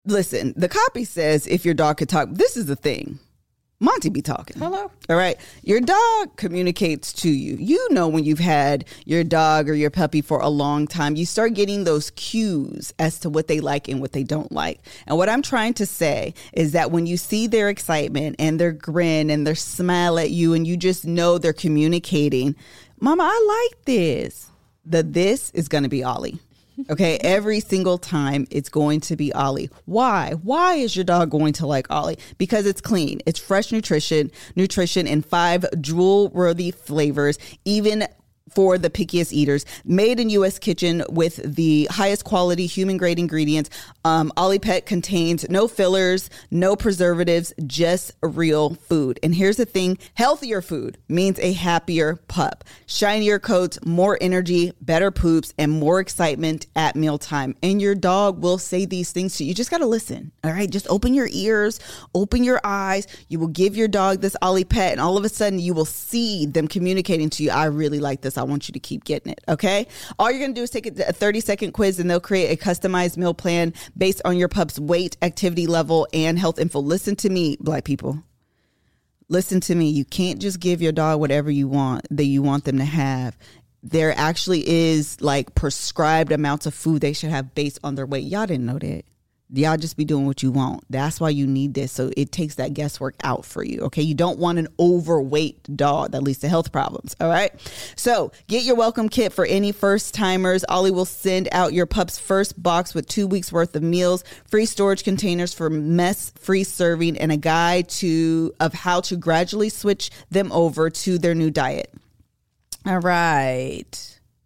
Listen, the copy says if your dog could talk, this is the thing. Monty be talking. Hello. All right. Your dog communicates to you. You know when you've had your dog or your puppy for a long time, you start getting those cues as to what they like and what they don't like. And what I'm trying to say is that when you see their excitement and their grin and their smile at you and you just know they're communicating, Mama, I like this. This is going to be Ollie. Okay, every single time it's going to be Ollie. Why? Why is your dog going to like Ollie? Because it's clean. It's fresh nutrition in 5 drool-worthy flavors, even for the pickiest eaters. Made in U.S. kitchen with the highest quality human-grade ingredients. Ollie Pet contains no fillers, no preservatives, just real food. And here's the thing, healthier food means a happier pup. Shinier coats, more energy, better poops, and more excitement at mealtime. And your dog will say these things to you. You just got to listen, all right? Just open your ears, open your eyes. You will give your dog this Ollie Pet, and all of a sudden you will see them communicating to you, I really like this. I want you to keep getting it, okay? All you're going to do is take a 30-second quiz, and they'll create a customized meal plan based on your pup's weight, activity level, and health info. Listen to me, Black people. Listen to me. You can't just give your dog whatever you want that you want them to have. There actually is like prescribed amounts of food they should have based on their weight. Y'all didn't know that. Y'all just be doing what you want. That's why you need this. So it takes that guesswork out for you. Okay. You don't want an overweight dog that leads to health problems. All right. So get your welcome kit for any first timers. Ollie will send out your pup's first box with 2 weeks worth of meals, free storage containers for mess free serving, and a guide of how to gradually switch them over to their new diet. All right.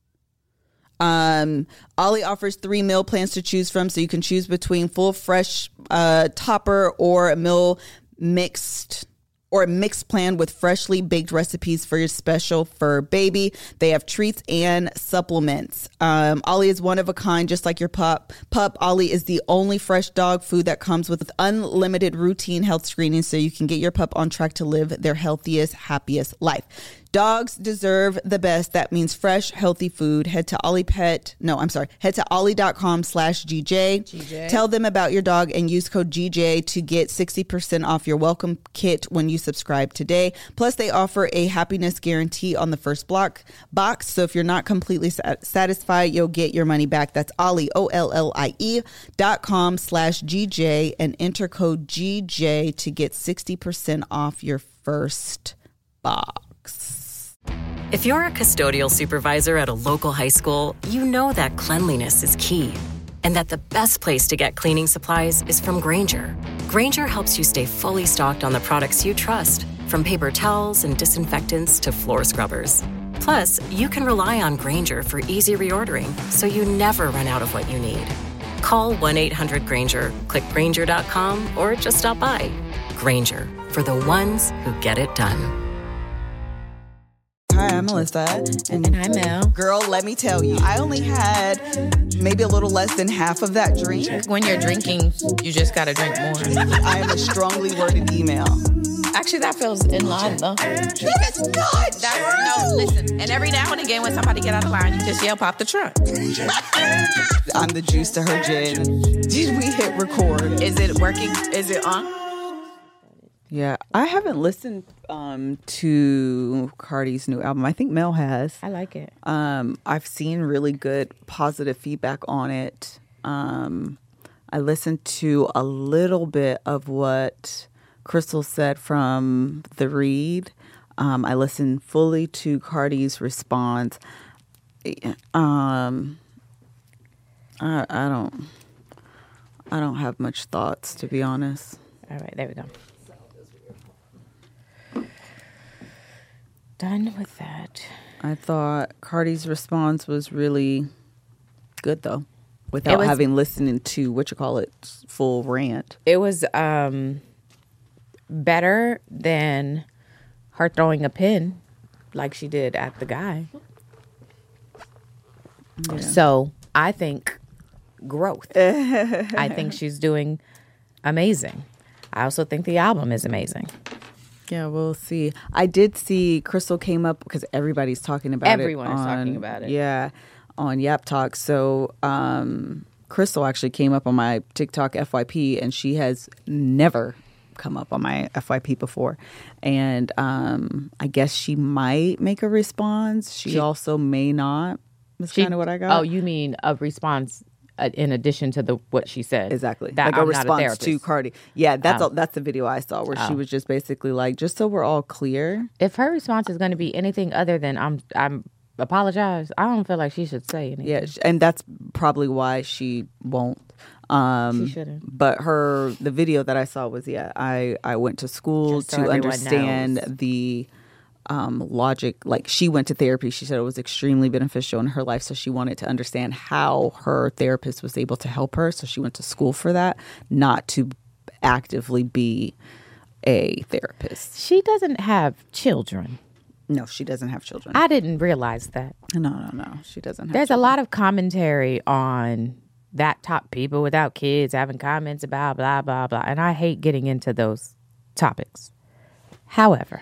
Ollie offers 3 meal plans to choose from, so you can choose between full fresh topper or a meal mixed plan with freshly baked recipes for your special fur baby. They have treats and supplements. Ollie is one of a kind, just like your pup. Ollie is the only fresh dog food that comes with unlimited routine health screening, so you can get your pup on track to live their healthiest, happiest life. Dogs deserve the best. That means fresh, healthy food. Head to ollie.com/GJ. Tell them about your dog and use code GJ to get 60% off your welcome kit when you subscribe today. Plus, they offer a happiness guarantee on the first box. So if you're not completely satisfied, you'll get your money back. That's Ollie, OLLIE.com/GJ, and enter code GJ to get 60% off your first box. If you're a custodial supervisor at a local high school, you know that cleanliness is key, and that the best place to get cleaning supplies is from Grainger. Grainger helps you stay fully stocked on the products you trust, from paper towels and disinfectants to floor scrubbers. Plus, you can rely on Grainger for easy reordering, so you never run out of what you need. Call 1-800-GRAINGER, click Grainger.com, or just stop by. Grainger, for the ones who get it done. Hi, I'm Melissa. And I'm Mel. Girl, let me tell you, I only had maybe a little less than half of that drink. When you're drinking, you just got to drink more. I am a strongly worded email. Actually, that feels in line, though. It's not. No, listen. And every now and again, when somebody get out of line, you just yell, pop the trunk. I'm the juice to her gin. Did we hit record? Is it working? Is it on? Yeah, I haven't listened to Cardi's new album. I think Mel has. I like it. I've seen really good positive feedback on it. I listened to a little bit of what Crystal said from The Read. I listened fully to Cardi's response. I don't have much thoughts, to be honest. All right, there we go. Done with that. I thought Cardi's response was really good, though, without having listened to full rant. It was better than her throwing a pin like she did at the guy. Yeah. So I think growth. I think she's doing amazing. I also think the album is amazing. Yeah, we'll see. I did see Crystal came up because everybody's talking about Everyone is talking about it. Yeah, on Yap Talk. So Crystal actually came up on my TikTok FYP, and she has never come up on my FYP before. And I guess she might make a response. She also may not. That's kind of what I got. Oh, you mean a response in addition to what she said? Exactly. That like I'm a response to Cardi. Yeah, that's the video I saw where she was just basically like, just so we're all clear. If her response is going to be anything other than I'm apologize, I don't feel like she should say anything. Yeah, and that's probably why she won't. She shouldn't. But the video that I saw was, I went to school Just so to everyone understand knows. the logic. Like, she went to therapy. She said it was extremely beneficial in her life. So she wanted to understand how her therapist was able to help her. So she went to school for that, not to actively be a therapist. She doesn't have children. No, she doesn't have children. I didn't realize that. No. She doesn't have There's children. a lot of commentary on that top people without kids having comments about blah, blah, blah. And I hate getting into those topics. However,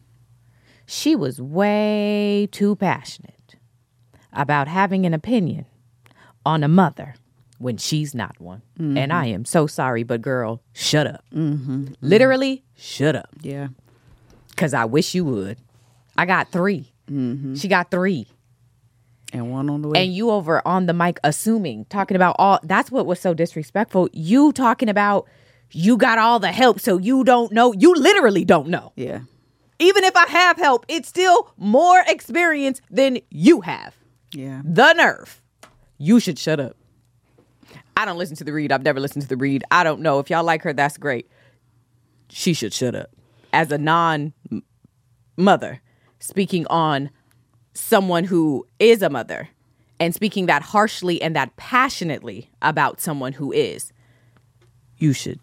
she was way too passionate about having an opinion on a mother when she's not one. Mm-hmm. And I am so sorry, but girl, shut up. Mm-hmm. Literally, shut up. Yeah. Because I wish you would. I got 3. Mm-hmm. She got 3. And one on the way. And you over on the mic talking about all, that's what was so disrespectful. You talking about you got all the help, so you don't know. You literally don't know. Yeah. Even if I have help, it's still more experience than you have. Yeah. The nerve. You should shut up. I don't listen to The Read. I've never listened to The Read. I don't know. If y'all like her, that's great. She should shut up. As a non-mother, speaking on someone who is a mother and speaking that harshly and that passionately about someone who is, you should.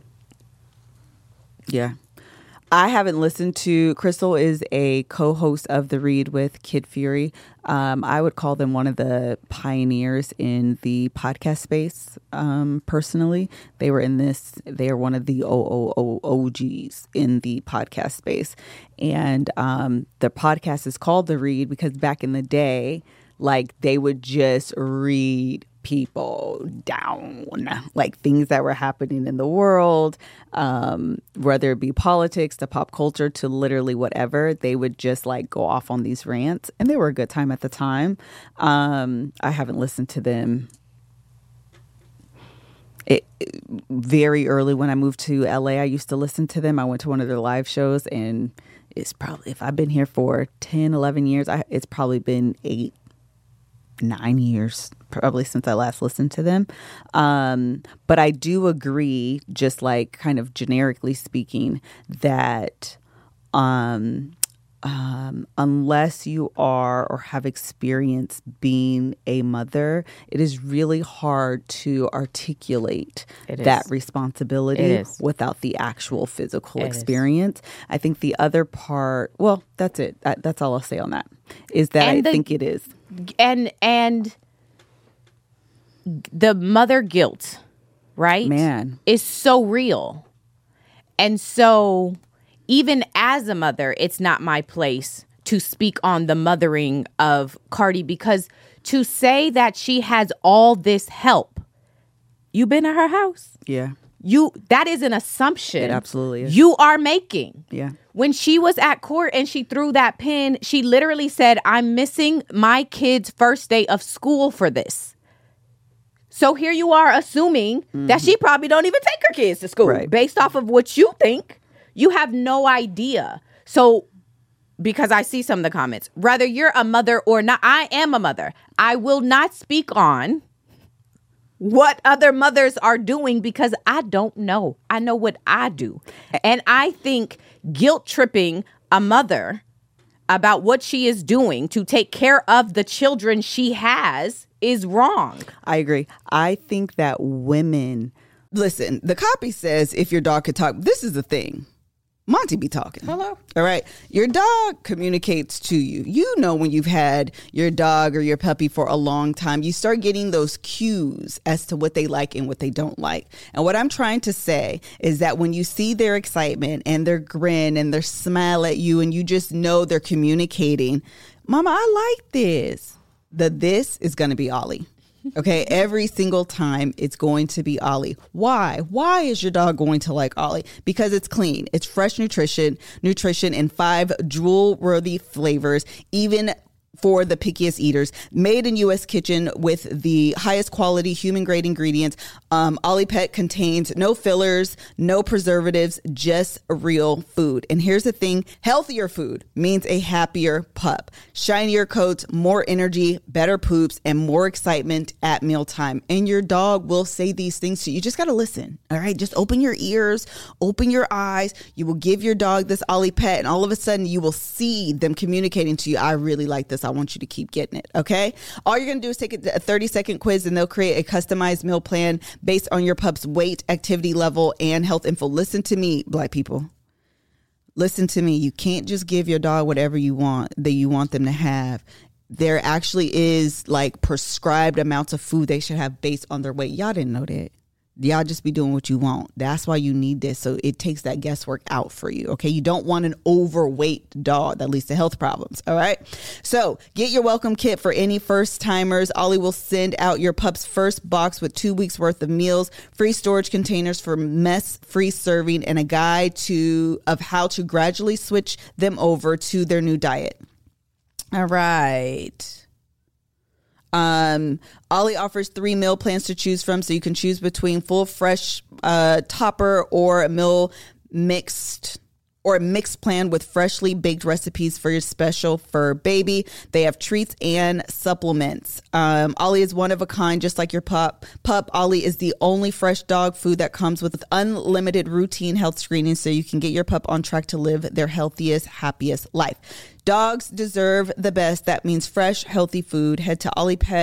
Yeah. I haven't listened to, Crystal is a co-host of The Read with Kid Fury. I would call them one of the pioneers in the podcast space, personally. They are one of the OGs in the podcast space. And the podcast is called The Read because back in the day, like, they would just read people down, like things that were happening in the world, whether it be politics to pop culture to literally whatever. They would just like go off on these rants, and they were a good time at the time. I haven't listened to them. Very early when I moved to LA, I used to listen to them. I went to one of their live shows, and it's probably, if I've been here for 10, 11 years, it's probably been 8, 9 years probably since I last listened to them. But I do agree, just like kind of generically speaking, that unless you are or have experience being a mother, it is really hard to articulate that responsibility without the actual physical experience. I think the other part, well, that's it. That's all I'll say on that, is that I think it is. And the mother guilt, right? Man. Is so real. And so even as a mother, it's not my place to speak on the mothering of Cardi, because to say that she has all this help, you've been at her house. Yeah. That is an assumption. It absolutely is. You are making. Yeah. When she was at court and she threw that pin, she literally said, I'm missing my kid's first day of school for this. So here you are assuming that she probably don't even take her kids to school, right, based off of what you think. You have no idea. So, because I see some of the comments, whether you're a mother or not, I am a mother. I will not speak on what other mothers are doing because I don't know. I know what I do. And I think guilt tripping a mother about what she is doing to take care of the children she has is wrong. I agree. I think that women, listen, the copy says if your dog could talk, this is the thing. Monty be talking. Hello. All right. Your dog communicates to you. You know, when you've had your dog or your puppy for a long time, you start getting those cues as to what they like and what they don't like. And what I'm trying to say is that when you see their excitement and their grin and their smile at you, and you just know they're communicating, Mama, I like this. This is going to be Ollie. Okay, every single time it's going to be Ollie. Why? Why is your dog going to like Ollie? Because it's clean. It's fresh nutrition in 5 drool-worthy flavors, even for the pickiest eaters. Made in U.S. kitchen with the highest quality human-grade ingredients. Ollie Pet contains no fillers, no preservatives, just real food. And here's the thing, healthier food means a happier pup. Shinier coats, more energy, better poops, and more excitement at mealtime. And your dog will say these things to you. You just got to listen, all right? Just open your ears, open your eyes. You will give your dog this Ollie Pet, and all of a sudden you will see them communicating to you, I really like this. I want you to keep getting it, okay? All you're going to do is take a 30-second quiz, and they'll create a customized meal plan based on your pup's weight, activity level, and health info. Listen to me, Black people. Listen to me. You can't just give your dog whatever you want that you want them to have. There actually is like prescribed amounts of food they should have based on their weight. Y'all didn't know that. Y'all just be doing what you want. That's why you need this. So it takes that guesswork out for you. Okay. You don't want an overweight dog that leads to health problems. All right. So get your welcome kit for any first timers. Ollie will send out your pup's first box with 2 weeks worth of meals, free storage containers for mess free serving, and a guide of how to gradually switch them over to their new diet. All right. Ollie offers 3 meal plans to choose from, so you can choose between full fresh topper or a meal mixed plan with freshly baked recipes for your special fur baby. They have treats and supplements. Ollie is one of a kind, just like your pup. Ollie is the only fresh dog food that comes with unlimited routine health screening, so you can get your pup on track to live their healthiest, happiest life. Dogs deserve the best. That means fresh, healthy food. Head to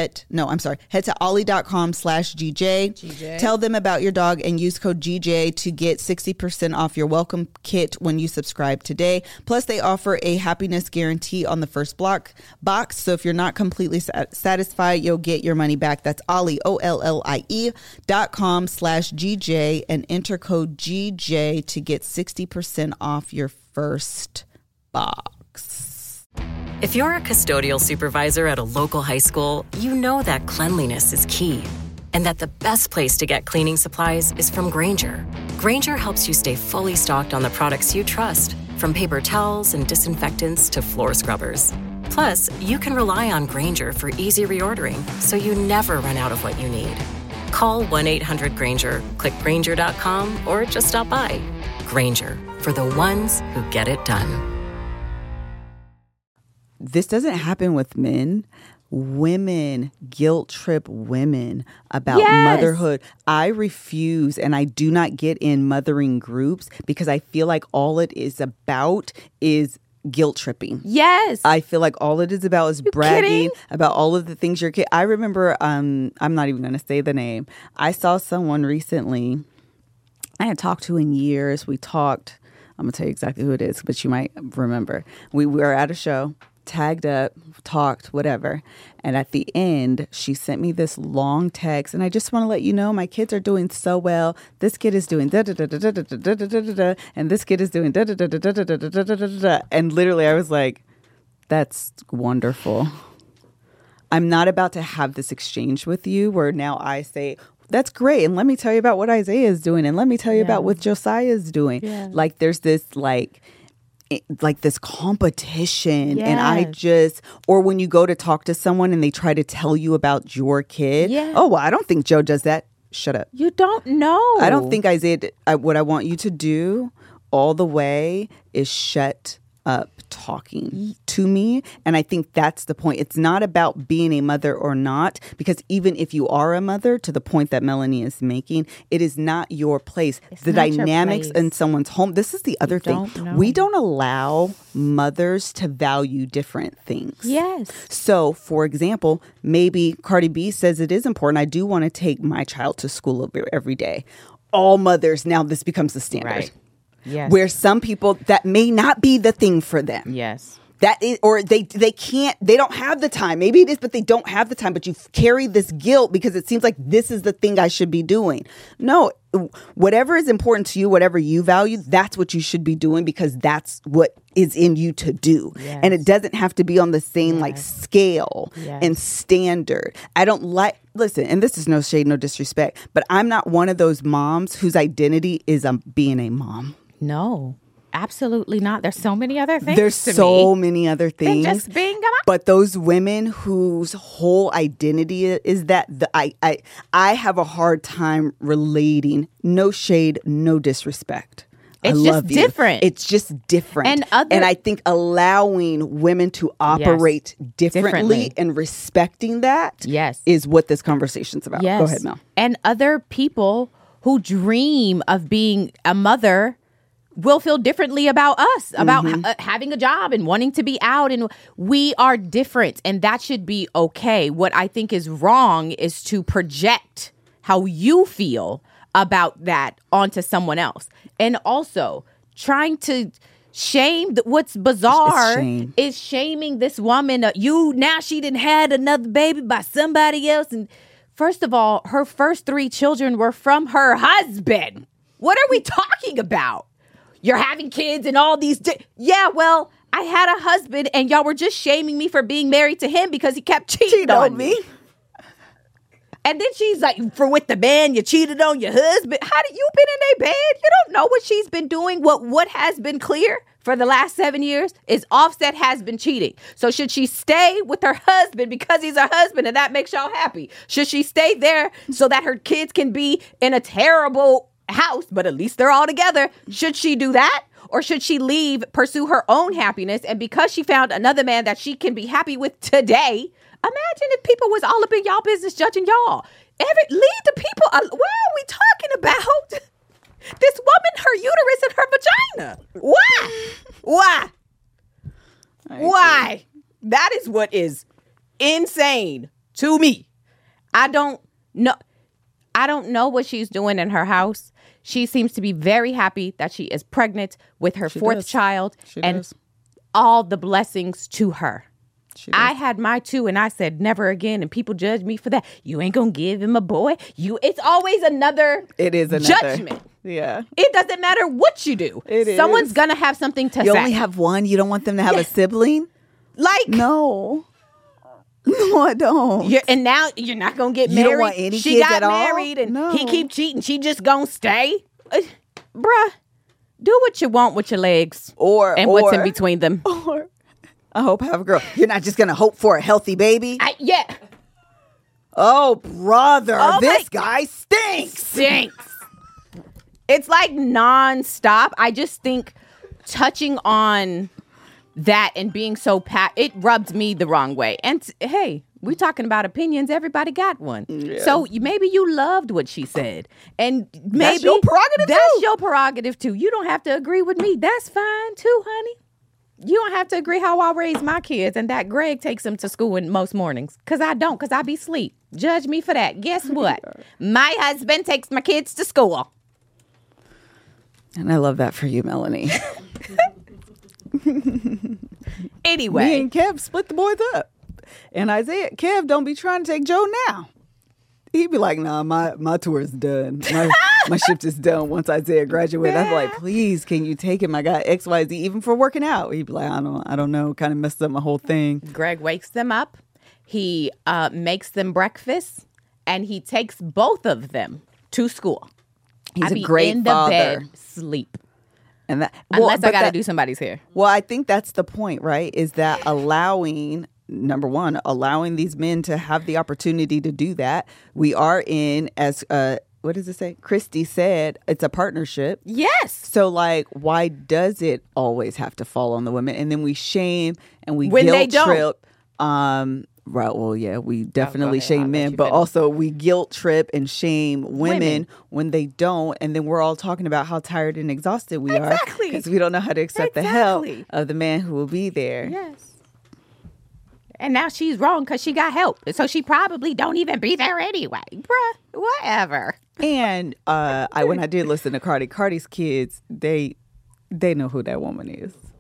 ollie.com/GJ. Tell them about your dog and use code GJ to get 60% off your welcome kit when you subscribe today. Plus, they offer a happiness guarantee on the first box. So if you're not completely satisfied, you'll get your money back. That's Ollie, OLLIE.com/GJ, and enter code GJ to get 60% off your first box. If you're a custodial supervisor at a local high school, you know that cleanliness is key, and that the best place to get cleaning supplies is from Grainger. Grainger helps you stay fully stocked on the products you trust, from paper towels and disinfectants to floor scrubbers. Plus, you can rely on Grainger for easy reordering, so you never run out of what you need. Call 1-800-GRAINGER, click Grainger.com, or just stop by. Grainger, for the ones who get it done. This doesn't happen with men. Women guilt trip women about motherhood. I refuse, and I do not get in mothering groups because I feel like all it is about is guilt tripping. Yes. I feel like all it is about is bragging about all of the things your kid. I remember, I'm not even going to say the name. I saw someone recently I hadn't talked to in years. We talked, I'm going to tell you exactly who it is, but you might remember. We were at a show, tagged up, talked, whatever. And at the end, she sent me this long text. And I just want to let you know, my kids are doing so well. This kid is doing da-da-da-da-da-da-da-da-da-da. And this kid is doing da-da-da-da-da-da-da-da-da-da. And literally, I was like, that's wonderful. I'm not about to have this exchange with you where now I say, that's great. And let me tell you about what Isaiah is doing. And let me tell you about what Josiah is doing. Yeah. Like, there's this, like this competition. And I just, or when you go to talk to someone and they try to tell you about your kid. Yeah. Oh, well, I don't think Joe does that. Shut up. You don't know. I don't think Isaiah, what I want you to do all the way is shut up talking to me. And I think that's the point. It's not about being a mother or not, because even if you are a mother, to the point that Melanie is making, it is not your place. It's the dynamics in someone's home. This is the other thing. We don't allow mothers to value different things. Yes. So, for example, maybe Cardi B says it is important. I do want to take my child to school every day. All mothers, now this becomes the standard. Right. Yes. Where some people, that may not be the thing for them. Yes. that is, or they can't, they don't have the time. Maybe it is, but they don't have the time. But you carry this guilt because it seems like this is the thing I should be doing. No, whatever is important to you, whatever you value, that's what you should be doing because that's what is in you to do. Yes. And it doesn't have to be on the same like scale and standard. I don't listen, and this is no shade, no disrespect, but I'm not one of those moms whose identity is being a mom. No. Absolutely not. There's so many other things. There's so many other things. Than just being a mom. But those women whose whole identity is that I have a hard time relating. No shade, no disrespect. It's just different. It's just different. And I think allowing women to operate differently and respecting that is what this conversation's about. Yes. Go ahead, Mel. And other people who dream of being a mother will feel differently about us, about having a job and wanting to be out. And we are different, and that should be okay. What I think is wrong is to project how you feel about that onto someone else. And also trying to shame. What's bizarre is shaming this woman. Now she done had another baby by somebody else. And first of all, her first 3 children were from her husband. What are we talking about? You're having kids and all these. Yeah, well, I had a husband and y'all were just shaming me for being married to him because he kept cheating on me. And then she's like, for with the man, you cheated on your husband. How did you been in their bed? You don't know what she's been doing. What has been clear for the last 7 years is Offset has been cheating. So should she stay with her husband because he's her husband and that makes y'all happy? Should she stay there so that her kids can be in a terrible house, but at least they're all together? Should she do that? Or should she leave, pursue her own happiness? And because she found another man that she can be happy with today, imagine if people was all up in y'all business judging y'all. Leave the people. What are we talking about? This woman, her uterus and her vagina. Why? Why? That is what is insane to me. I don't know what she's doing in her house. She seems to be very happy that she is pregnant with her 4th child and all the blessings to her. I had my 2 and I said never again, and people judge me for that. You ain't gonna give him a boy. It's always another judgment. Yeah. It doesn't matter what you do. Someone's gonna have something to say. You only have one? You don't want them to have a sibling? No. No, I don't. And now you're not gonna get married. You don't want any kids at all? She got married and he keep cheating. She just gonna stay? Bruh, do what you want with your legs. And what's in between them. Or I hope I have a girl. You're not just gonna hope for a healthy baby? Oh, brother. This guy stinks. It's like nonstop. I just think touching on that and being so it rubbed me the wrong way. And hey, we talking about opinions. Everybody got one. Yeah. So maybe you loved what she said, and maybe that's your prerogative. That's your prerogative too. You don't have to agree with me. That's fine too, honey. You don't have to agree how I raise my kids and that Greg takes them to school in most mornings. Because I don't, because I be asleep. Judge me for that. Guess what? My husband takes my kids to school. And I love that for you, Melanie. Anyway. Me and Kev split the boys up. And Isaiah, Kev, don't be trying to take Joe now. He'd be like, nah, my tour is done. My shift is done once Isaiah graduated. I'd be like, please, can you take him? I got XYZ, even for working out. He'd be like, I don't know, kind of messed up my whole thing. Greg wakes them up. He makes them breakfast, and he takes both of them to school. He's a great father. In the bed, sleep. And that, unless I got to do somebody's hair. Well, I think that's the point, right? Is that allowing, number one, allowing these men to have the opportunity to do that. We are in, as what does it say? Christy said, it's a partnership. Yes. So, like, why does it always have to fall on the women? And then we shame and we guilt trip. Right. Well, yeah, we definitely shame men, but also we guilt trip and shame women when they don't. And then we're all talking about how tired and exhausted we are because we don't know how to accept the help of the man who will be there. Yes. And now she's wrong because she got help. So she probably don't even be there anyway. Bruh, whatever. And when I did listen to Cardi's kids, they know who that woman is.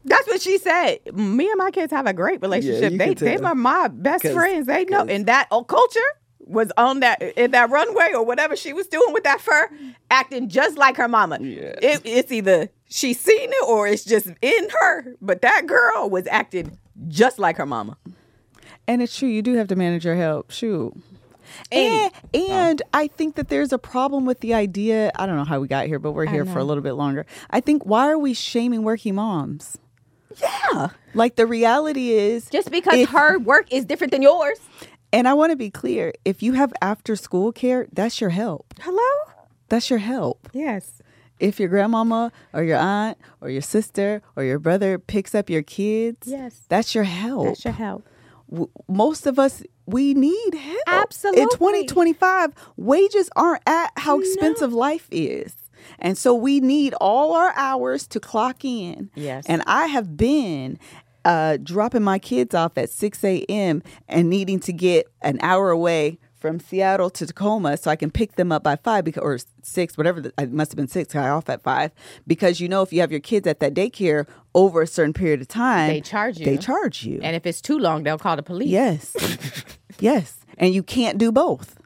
That's what she said. Me and my kids have a great relationship. They are my best friends. They know. And that culture was on that in that runway or whatever she was doing with that fur, acting just like her mama. Yeah. It's either she's seen it or it's just in her. But that girl was acting just like her mama. And it's true. You do have to manage your health. Shoot. And I think that there's a problem with the idea. I don't know how we got here, but we're here for a little bit longer. I think, why are we shaming working moms? Yeah. Like, the reality is, just because her work is different than yours. And I want to be clear. If you have after school care, that's your help. Hello? That's your help. Yes. If your grandmama or your aunt or your sister or your brother picks up your kids, yes, that's your help. That's your help. Most of us, we need help. Absolutely. In 2025, wages aren't at how expensive life is. And so we need all our hours to clock in. Yes. And I have been dropping my kids off at 6 a.m. and needing to get an hour away from Seattle to Tacoma so I can pick them up by 5 or 6, whatever. It must have been 6. I got off at 5 because, if you have your kids at that daycare over a certain period of time, they charge you. And if it's too long, they'll call the police. Yes. Yes. And you can't do both.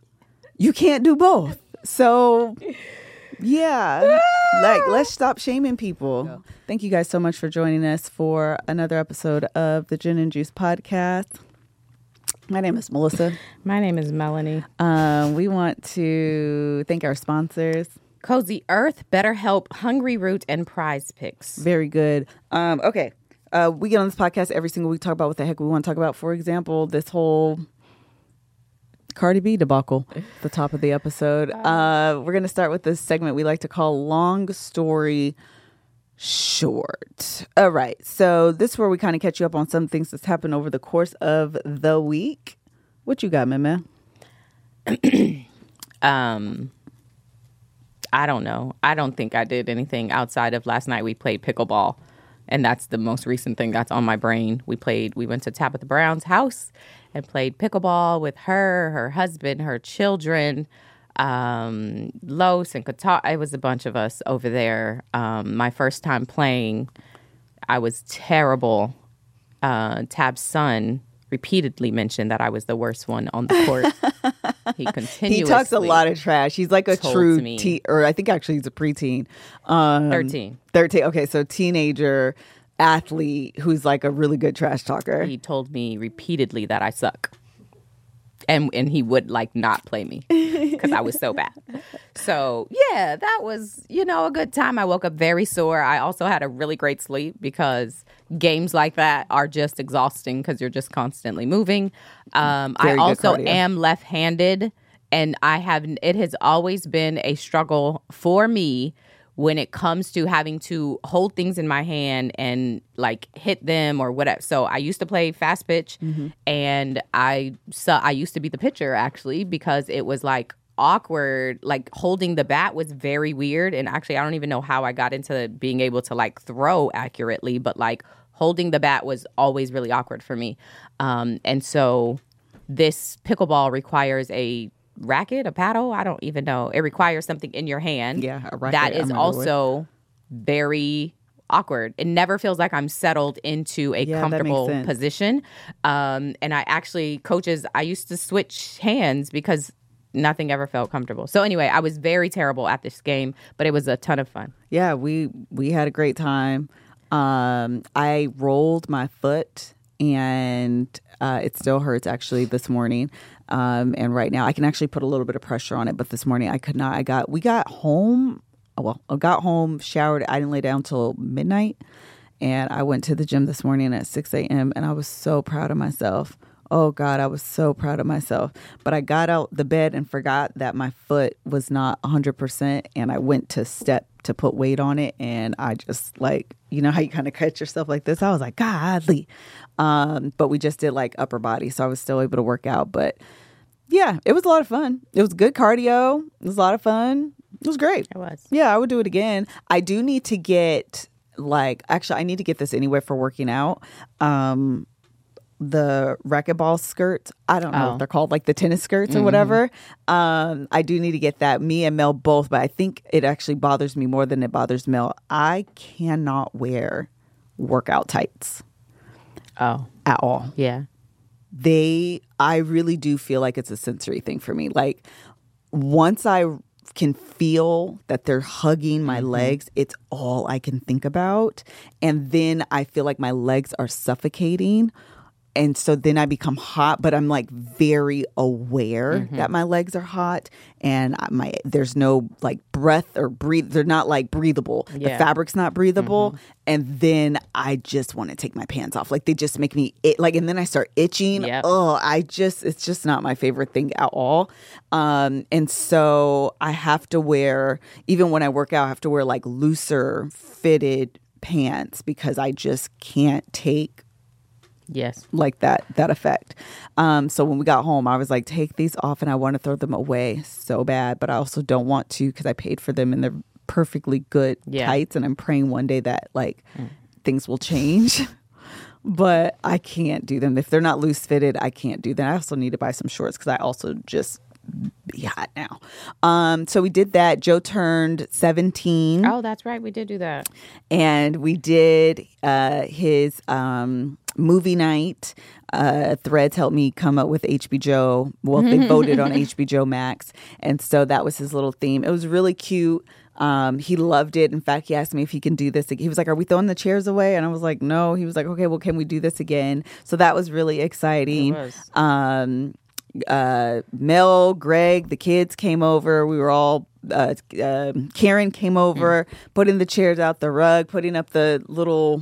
So, yeah, let's stop shaming people. Thank you guys so much for joining us for another episode of the Gin and Juice podcast. My name is Melissa. My name is Melanie. We want to thank our sponsors. Cozy Earth, BetterHelp, Hungry Root, and Prize Picks. Very good. Okay. We get on this podcast every single week, talk about what the heck we want to talk about. For example, this whole Cardi B debacle at the top of the episode. We're going to start with this segment we like to call Long Story Short. All right. So this is where we kind of catch you up on some things that's happened over the course of the week. What you got, man? I don't know. I don't think I did anything outside of last night. We played pickleball, and that's the most recent thing that's on my brain. We went to Tabitha Brown's house and played pickleball with her husband, her children, Los and Qatar. It was a bunch of us over there. My first time playing, I was terrible. Tab's son repeatedly mentioned that I was the worst one on the court. He continuously he talks a lot of trash. He's like a true teen, or I think actually he's a preteen. 13. Okay, so teenager athlete who's like a really good trash talker. He told me repeatedly that I suck. And he would not play me because I was so bad. So, yeah, that was, a good time. I woke up very sore. I also had a really great sleep because games like that are just exhausting because you're just constantly moving. I also am left-handed, and it has always been a struggle for me when it comes to having to hold things in my hand and hit them or whatever. So I used to play fast pitch, and I used to be the pitcher actually because it was awkward. Holding the bat was very weird, and actually I don't even know how I got into being able to throw accurately, but holding the bat was always really awkward for me. And so this pickleball requires a racket, a paddle, I don't even know. It requires something in your hand. Yeah, a racket. That is also very awkward. It never feels like I'm settled into a comfortable position. And I used to switch hands because nothing ever felt comfortable. So anyway, I was very terrible at this game, but it was a ton of fun. Yeah, we had a great time. I rolled my foot and it still hurts actually this morning. And right now I can actually put a little bit of pressure on it, but this morning I could not. I got home, showered. I didn't lay down till midnight, and I went to the gym this morning at 6 a.m. and I was so proud of myself. Oh God, I was so proud of myself. But I got out the bed and forgot that my foot was not 100%, and I went to step to put weight on it, and I just how you kind of catch yourself like this. I was like, godly. But we just did upper body, so I was still able to work out. But yeah, it was a lot of fun. It was good cardio. It was a lot of fun. It was great. It was. Yeah, I would do it again. I do need to get I need to get this anyway for working out. The racquetball skirts. I don't know what they're called, the tennis skirts or whatever. I do need to get that. Me and Mel both, but I think it actually bothers me more than it bothers Mel. I cannot wear workout tights Oh, at all. yeah. I really do feel like it's a sensory thing for me. Like once I can feel that they're hugging my legs, it's all I can think about. And then I feel like my legs are suffocating. And so then I become hot, but I'm like very aware that my legs are hot, and there's no like breath or breathe. They're not like breathable. Yeah. The fabric's not breathable, and then I just want to take my pants off. Like they just make me and then I start itching. Yep. Oh, it's just not my favorite thing at all. And so I have to wear, even when I work out, I have to wear like looser fitted pants because I just can't take Yes. like that effect. So when we got home, I was like, take these off, and I want to throw them away so bad, but I also don't want to because I paid for them and they're perfectly good tights, and I'm praying one day that like things will change. But I can't do them. If they're not loose fitted, I can't do them. I also need to buy some shorts because I also just be hot now. So we did that. Joe turned 17. Oh, that's right. We did do that. And we did his movie night. Threads helped me come up with HB Joe. Well, they voted on HB Joe Max. And so that was his little theme. It was really cute. He loved it. In fact, he asked me if he can do this. He was like, are we throwing the chairs away? And I was like, no. He was like, okay, well, can we do this again? So that was really exciting. It was. Mel, Greg, the kids came over. We were all Karen came over, putting the chairs out, the rug, putting up the little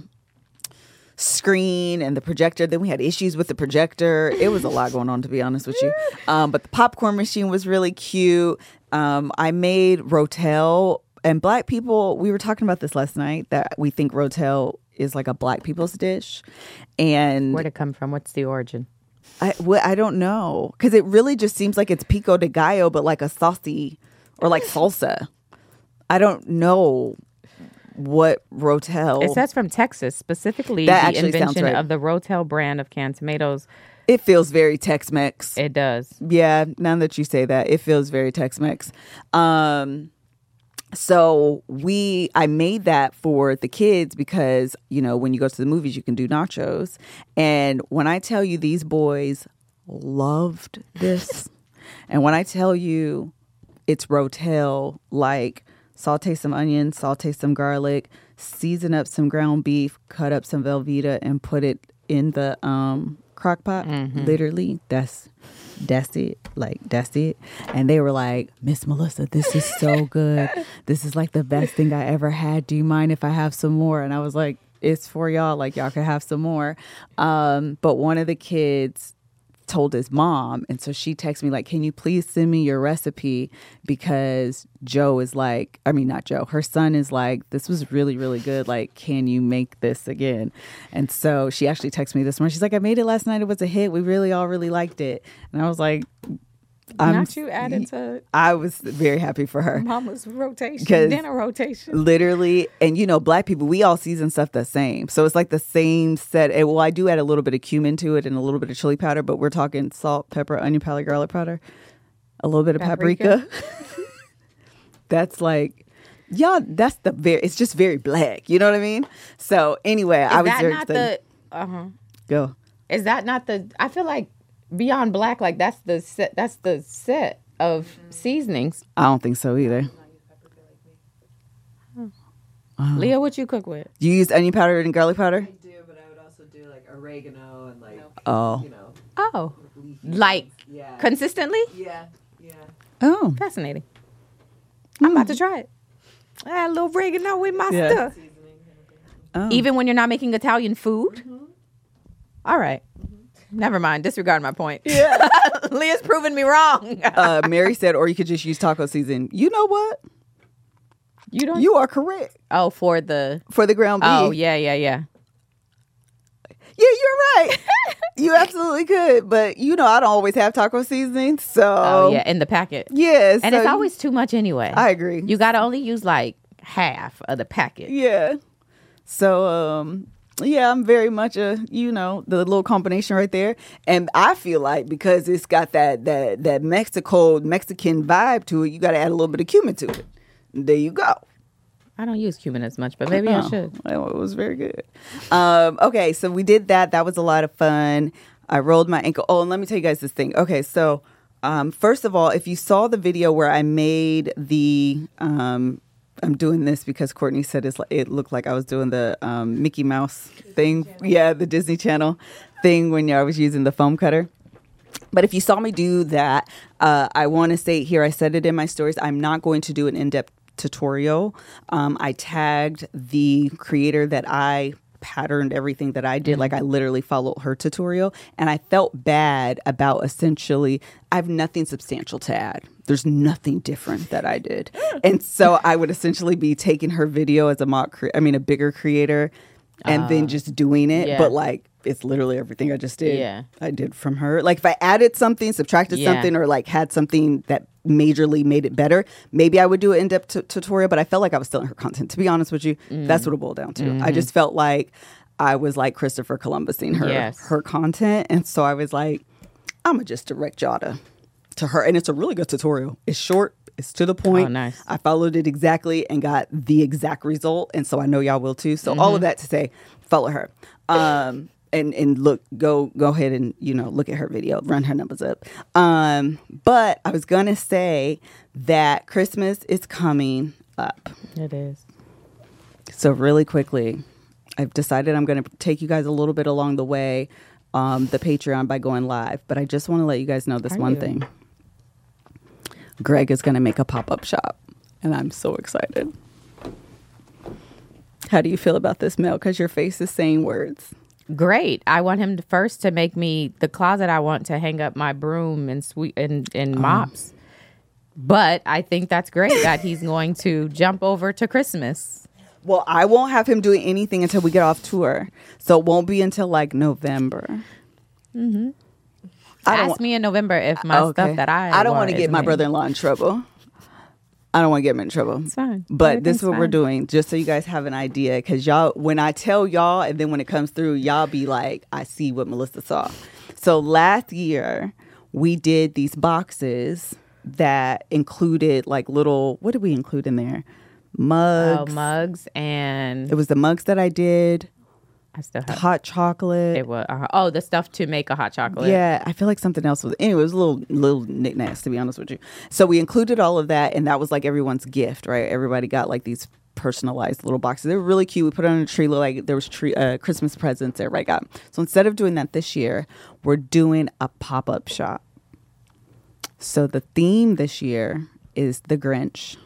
screen and the projector. Then we had issues with the projector. It was a lot going on, to be honest with you. But the popcorn machine was really cute. I made Rotel, and Black people, we were talking about this last night, that we think Rotel is like a Black people's dish. And Where'd it come from? What's the origin? I don't know, because it really just seems like it's pico de gallo, but like a saucy or like salsa. I don't know what Rotel. It says from Texas, specifically That the actually sounds invention right. of the Rotel brand of canned tomatoes. It feels very Tex-Mex. It does. Yeah, now that you say that, it feels very Tex-Mex. So I made that for the kids because, you know, when you go to the movies, you can do nachos. And when I tell you these boys loved this, and when I tell you it's Rotel, like saute some onions, saute some garlic, season up some ground beef, cut up some Velveeta, and put it in the crock pot. Literally, that's it. Like, that's it. And they were like, Miss Melissa, this is so good. This is like the best thing I ever had. Do you mind if I have some more? And I was like, it's for y'all. Like, y'all can have some more. But one of the kids told his mom, and so she texted me like, can you please send me your recipe, because Joe is like, I mean, not Joe, her son is like, this was really, really good, like, can you make this again? And so she actually texted me this morning. She's like, I made it last night, it was a hit, we really all really liked it. And I was like, Not you added to I was very happy for her. Mama's rotation, 'Cause dinner rotation. Literally, and you know, Black people, we all season stuff the same. So it's like the same set. And, well, I do add a little bit of cumin to it and a little bit of chili powder, but we're talking salt, pepper, onion powder, garlic powder, a little bit of paprika. That's like, yeah, that's it's just very Black. You know what I mean? So anyway, I was very excited. Go. Is that not the, I feel like Beyond Black, like that's the set of seasonings. I don't think so either. Leah, what you cook with? Do you use onion powder and garlic powder? I do, but I would also do like oregano and like, you know. Oh, like Yeah. consistently? Yeah. Oh. Fascinating. I'm about to try it. Add a little oregano with my Yeah. stuff. Oh. Even when you're not making Italian food? All right. Never mind. Disregard my point. Yeah. Leah's proven me wrong. Mary said, or you could just use taco season. You know what? You don't? You are correct. Oh, for the ground beef. Oh, yeah. Yeah, you're right. You absolutely could. But, you know, I don't always have taco seasoning. So, Oh, yeah, in the packet. yeah. And so it's always too much anyway. I agree. You got to only use like half of the packet. Yeah. So, yeah, I'm very much the little combination right there. And I feel like because it's got that Mexican vibe to it, you got to add a little bit of cumin to it. There you go. I don't use cumin as much, but maybe I should. Well, it was very good. Okay, so we did that. That was a lot of fun. I rolled my ankle. Oh, and let me tell you guys this thing. Okay, so first of all, if you saw the video where I made the, I'm doing this because Courtney said it looked like I was doing the Mickey Mouse thing. Yeah, the Disney Channel thing when I was using the foam cutter. But if you saw me do that, I want to say here, I said it in my stories, I'm not going to do an in-depth tutorial. I tagged the creator that I patterned everything that I did. Like I literally followed her tutorial, and I felt bad about essentially, I have nothing substantial to add. There's nothing different that I did. And so I would essentially be taking her video as a bigger creator and then just doing it. Yeah. But like, it's literally everything I just did. Yeah. I did from her. Like if I added something, subtracted something, or like had something that majorly made it better, maybe I would do an in-depth tutorial, but I felt like I was stealing her content. To be honest with you, that's what it boiled down to. I just felt like I was like Christopher Columbusing her content. And so I was like, I'm going to just direct y'all to her. And it's a really good tutorial. It's short. It's to the point. Oh, nice. I followed it exactly and got the exact result. And so I know y'all will too. So all of that to say, follow her. And look, go ahead and, look at her video, run her numbers up. But I was going to say that Christmas is coming up. It is. So really quickly, I've decided I'm going to take you guys a little bit along the way, the Patreon by going live. But I just want to let you guys know this thing. Greg is going to make a pop-up shop, and I'm so excited. How do you feel about this, Mel? Because your face is saying words. Great. I want him to make me the closet I want to hang up my broom and mops. But I think that's great that he's going to jump over to Christmas. Well, I won't have him doing anything until we get off tour. So it won't be until like November. Mm-hmm. Ask me in November if my stuff that I don't want to get my brother-in-law in trouble. I don't want to get him in trouble. It's fine. But this is what we're doing, just so you guys have an idea. Because y'all, when I tell y'all, and then when it comes through, y'all be like, I see what Melissa saw. So last year, we did these boxes that included like little, what did we include in there? Mugs. Oh, mugs and... It was the mugs that I did. I still have hot chocolate. It was the stuff to make a hot chocolate. Yeah, I feel like something else was. Anyway, it was a little knickknacks, to be honest with you. So we included all of that, and that was like everyone's gift, right? Everybody got like these personalized little boxes. They were really cute. We put it on a tree, like there was Christmas presents everybody got. So instead of doing that this year, we're doing a pop-up shop. So the theme this year is the Grinch,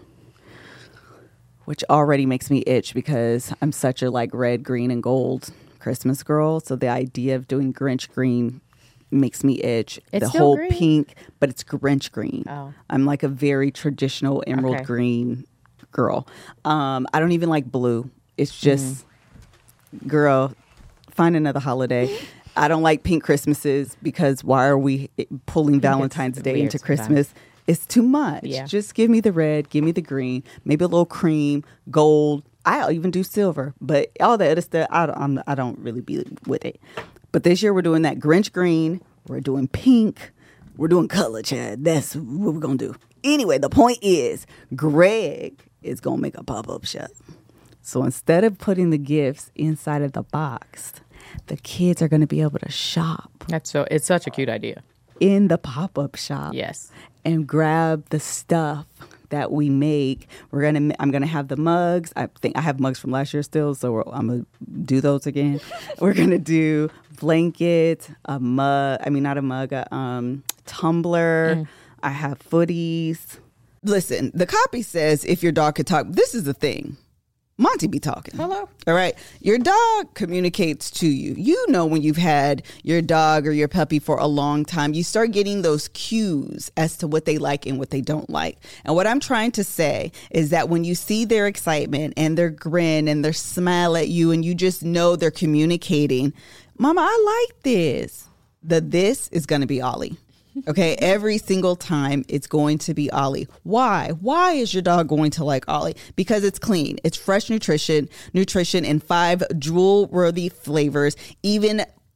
which already makes me itch because I'm such a like red, green, and gold Christmas girl. So the idea of doing Grinch green makes me itch. It's the still whole green? pink, but it's Grinch green. Oh. I'm like a very traditional emerald green girl. I don't even like blue. It's just, girl, find another holiday. I don't like pink Christmases because why are we pulling Valentine's Day into Christmas? Sometimes. It's too much. Yeah. Just give me the red, give me the green, maybe a little cream, gold. I'll even do silver, but all the other stuff, I don't really be with it. But this year we're doing that Grinch green. We're doing pink. We're doing color, Chad. That's what we're going to do. Anyway, the point is Greg is going to make a pop-up shop. So instead of putting the gifts inside of the box, the kids are going to be able to shop. It's such a cute idea. In the pop-up shop. Yes. And grab the stuff that we make. I'm gonna have the mugs. I think I have mugs from last year still, so I'm gonna do those again. We're gonna do blankets, a mug. I mean, not a mug, a tumbler. I have footies. Listen, the copy says if your dog could talk. This is the thing. Monty be talking. Hello. All right. Your dog communicates to you. You know when you've had your dog or your puppy for a long time, you start getting those cues as to what they like and what they don't like. And what I'm trying to say is that when you see their excitement and their grin and their smile at you and you just know they're communicating, Mama, I like this. This is going to be Ollie. Okay, every single time it's going to be Ollie. Why? Why is your dog going to like Ollie? Because it's clean. It's fresh nutrition in 5 drool-worthy flavors. Even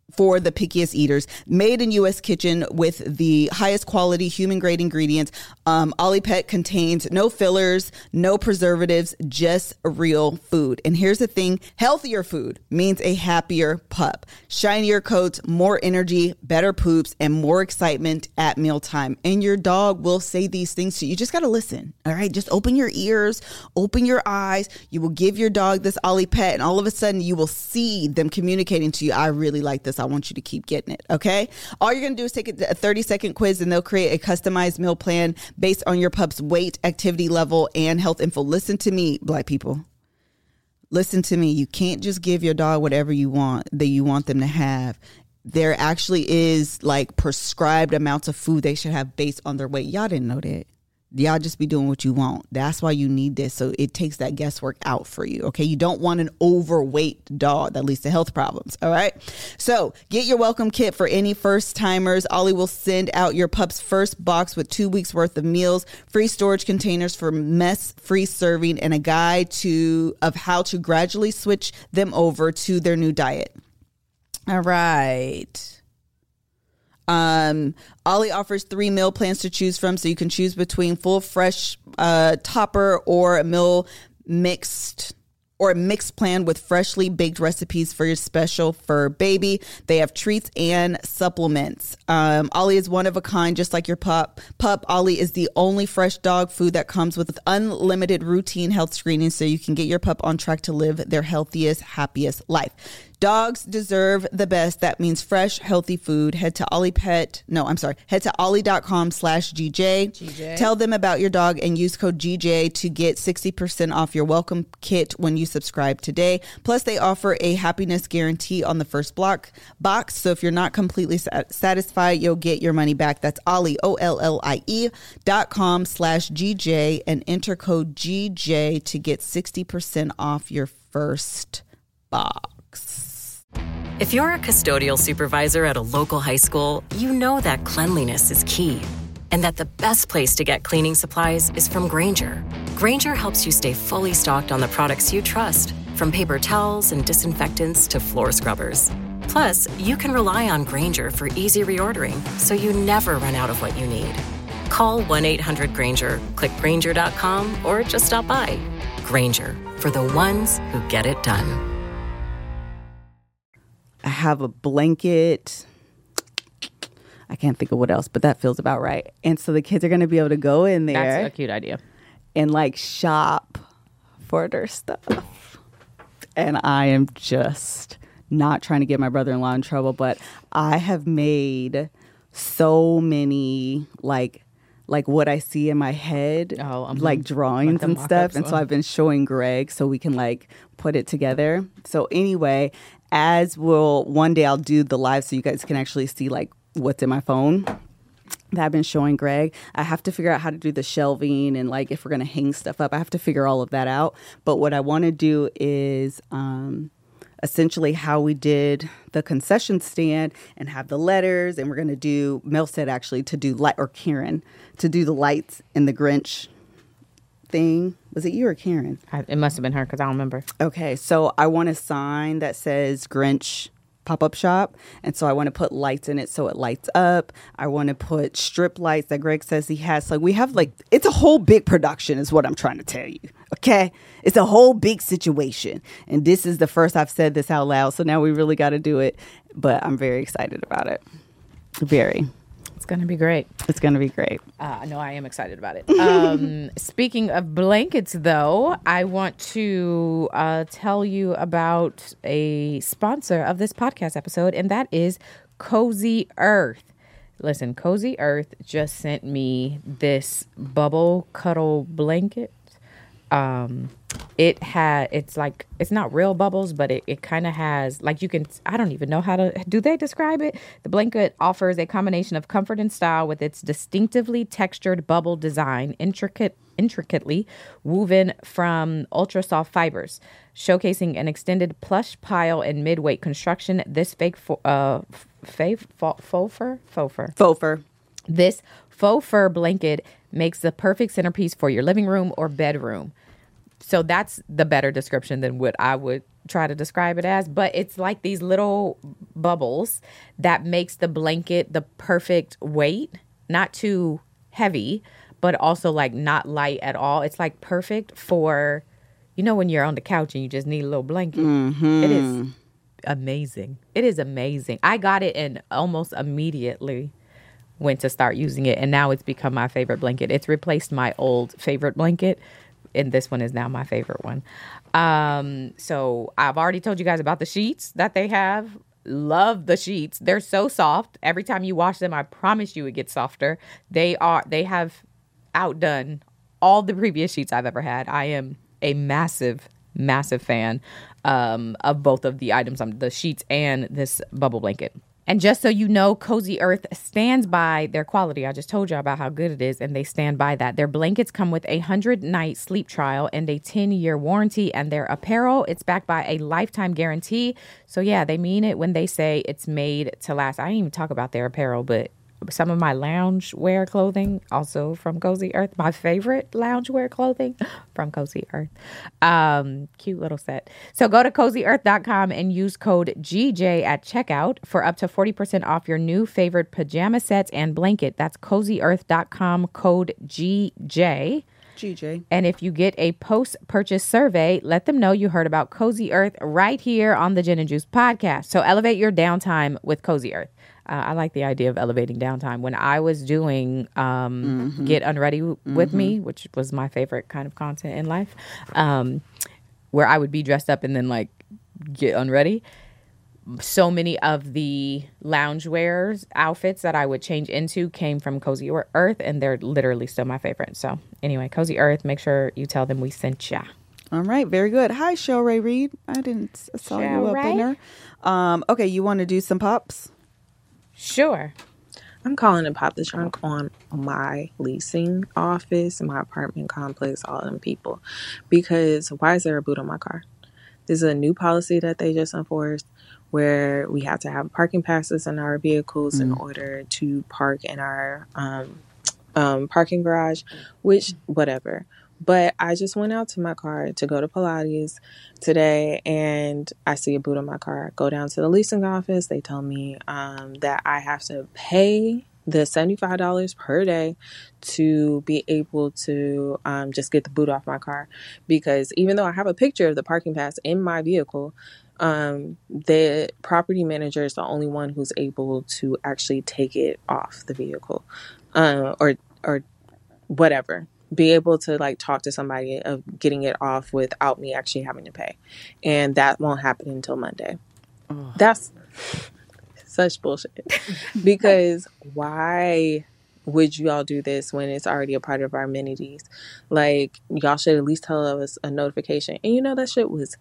for the pickiest eaters. Made in U.S. kitchen with the highest quality human grade ingredients. Ollie Pet contains no fillers, no preservatives, just real food. And here's the thing, healthier food means a happier pup. Shinier coats, more energy, better poops, and more excitement at mealtime. And your dog will say these things to you. You just got to listen. All right. Just open your ears, open your eyes. You will give your dog this Ollie Pet, and all of a sudden you will see them communicating to you. I really like this. I want you to keep getting it. Okay. All you're going to do is take a 30-second quiz, and they'll create a customized meal plan based on your pup's weight, activity level, and health info. Listen to me, Black people. Listen to me. You can't just give your dog whatever you want that you want them to have. There actually is like prescribed amounts of food they should have based on their weight. Y'all didn't know that. Y'all just be doing what you want. That's why you need this. So it takes that guesswork out for you. Okay. You don't want an overweight dog that leads to health problems. All right. So get your welcome kit for any first timers. Ollie will send out your pup's first box with 2 weeks worth of meals, free storage containers for mess free serving, and a guide of how to gradually switch them over to their new diet. All right. Ollie offers 3 meal plans to choose from, so you can choose between full fresh topper or a meal mixed plan with freshly baked recipes for your special fur baby. They have treats and supplements. Ollie is one of a kind, just like your pup. Ollie is the only fresh dog food that comes with unlimited routine health screening, so you can get your pup on track to live their healthiest, happiest life. Dogs deserve the best. That means fresh, healthy food. Head to ollie.com/GJ. Tell them about your dog and use code GJ to get 60% off your welcome kit when you subscribe today. Plus, they offer a happiness guarantee on the first box. So if you're not completely satisfied, you'll get your money back. That's Ollie, OLLIE.com/GJ, and enter code GJ to get 60% off your first box. If you're a custodial supervisor at a local high school, you know that cleanliness is key, and that the best place to get cleaning supplies is from Grainger. Grainger helps you stay fully stocked on the products you trust, from paper towels and disinfectants to floor scrubbers. Plus, you can rely on Grainger for easy reordering, so you never run out of what you need. Call 1-800-GRAINGER, click Grainger.com, or just stop by. Grainger, for the ones who get it done. I have a blanket. I can't think of what else, but that feels about right. And so the kids are going to be able to go in there. That's a cute idea. And like shop for their stuff. And I am just not trying to get my brother-in-law in trouble, but I have made so many like what I see in my head, like drawings and stuff. And so I've been showing Greg so we can like put it together. So anyway, one day I'll do the live so you guys can actually see like what's in my phone that I've been showing Greg. I have to figure out how to do the shelving and like if we're going to hang stuff up. I have to figure all of that out. But what I want to do is essentially how we did the concession stand and have the letters. And we're going to do, Mel said actually to do Karen, to do the lights and the Grinch thing. Was it you or Karen? It must have been her because I don't remember. Okay, so I want a sign that says Grinch pop-up shop, and so I want to put lights in it so it lights up. I want to put strip lights that Greg says he has. So we have like, it's a whole big production is what I'm trying to tell you, okay? It's a whole big situation, and this is the first I've said this out loud, so now we really got to do it, but I'm very excited about it. Very. It's going to be great. It's going to be great. No, I am excited about it. Speaking of blankets, though, I want to tell you about a sponsor of this podcast episode, and that is Cozy Earth. Listen, Cozy Earth just sent me this bubble cuddle blanket. It's not real bubbles, but it kind of has, like, you can, I don't even know how to, do they describe it? The blanket offers a combination of comfort and style with its distinctively textured bubble design, intricately woven from ultra soft fibers, showcasing an extended plush pile and mid-weight construction. This This faux fur blanket makes the perfect centerpiece for your living room or bedroom. So that's the better description than what I would try to describe it as, but it's like these little bubbles that makes the blanket the perfect weight, not too heavy, but also like not light at all. It's like perfect for, when you're on the couch and you just need a little blanket. It is amazing. It is amazing. I got it and almost immediately went to start using it, and now it's become my favorite blanket. It's replaced my old favorite blanket, and this one is now my favorite one. So I've already told you guys about the sheets that they have. Love the sheets. They're so soft. Every time you wash them, I promise you it gets softer. They have outdone all the previous sheets I've ever had. I am a massive fan of both of the items, the sheets and this bubble blanket. And just so you know, Cozy Earth stands by their quality. I just told you about how good it is, and they stand by that. Their blankets come with a 100-night sleep trial and a 10-year warranty, and their apparel, it's backed by a lifetime guarantee. So yeah, they mean it when they say it's made to last. I didn't even talk about their apparel, but some of my loungewear clothing, also from Cozy Earth. My favorite loungewear clothing from Cozy Earth. Cute little set. So go to CozyEarth.com and use code GJ at checkout for up to 40% off your new favorite pajama sets and blanket. That's CozyEarth.com, code GJ. And if you get a post-purchase survey, let them know you heard about Cozy Earth right here on the Gin and Juice podcast. So elevate your downtime with Cozy Earth. I like the idea of elevating downtime. When I was doing Get Unready with Me, which was my favorite kind of content in life, where I would be dressed up and then like get unready, so many of the loungewear outfits that I would change into came from Cozy Earth, and they're literally still my favorite. So anyway, Cozy Earth, make sure you tell them we sent ya. All right, very good. Hi, Shell Ray Reed. I saw you up in there. Okay, you want to do some pops? Sure. I'm calling to pop the trunk on my leasing office, my apartment complex, all of them people. Because why is there a boot on my car? This is a new policy that they just enforced where we have to have parking passes in our vehicles in order to park in our parking garage, which, whatever. But I just went out to my car to go to Pilates today, and I see a boot on my car. Go down to the leasing office. They tell me that I have to pay the $75 per day to be able to just get the boot off my car. Because even though I have a picture of the parking pass in my vehicle, the property manager is the only one who's able to actually take it off the vehicle or whatever. Be able to like talk to somebody of getting it off without me actually having to pay. And that won't happen until Monday. Oh. That's such bullshit. Because why would you all do this when it's already a part of our amenities? Like, y'all should at least tell us a notification. And that shit was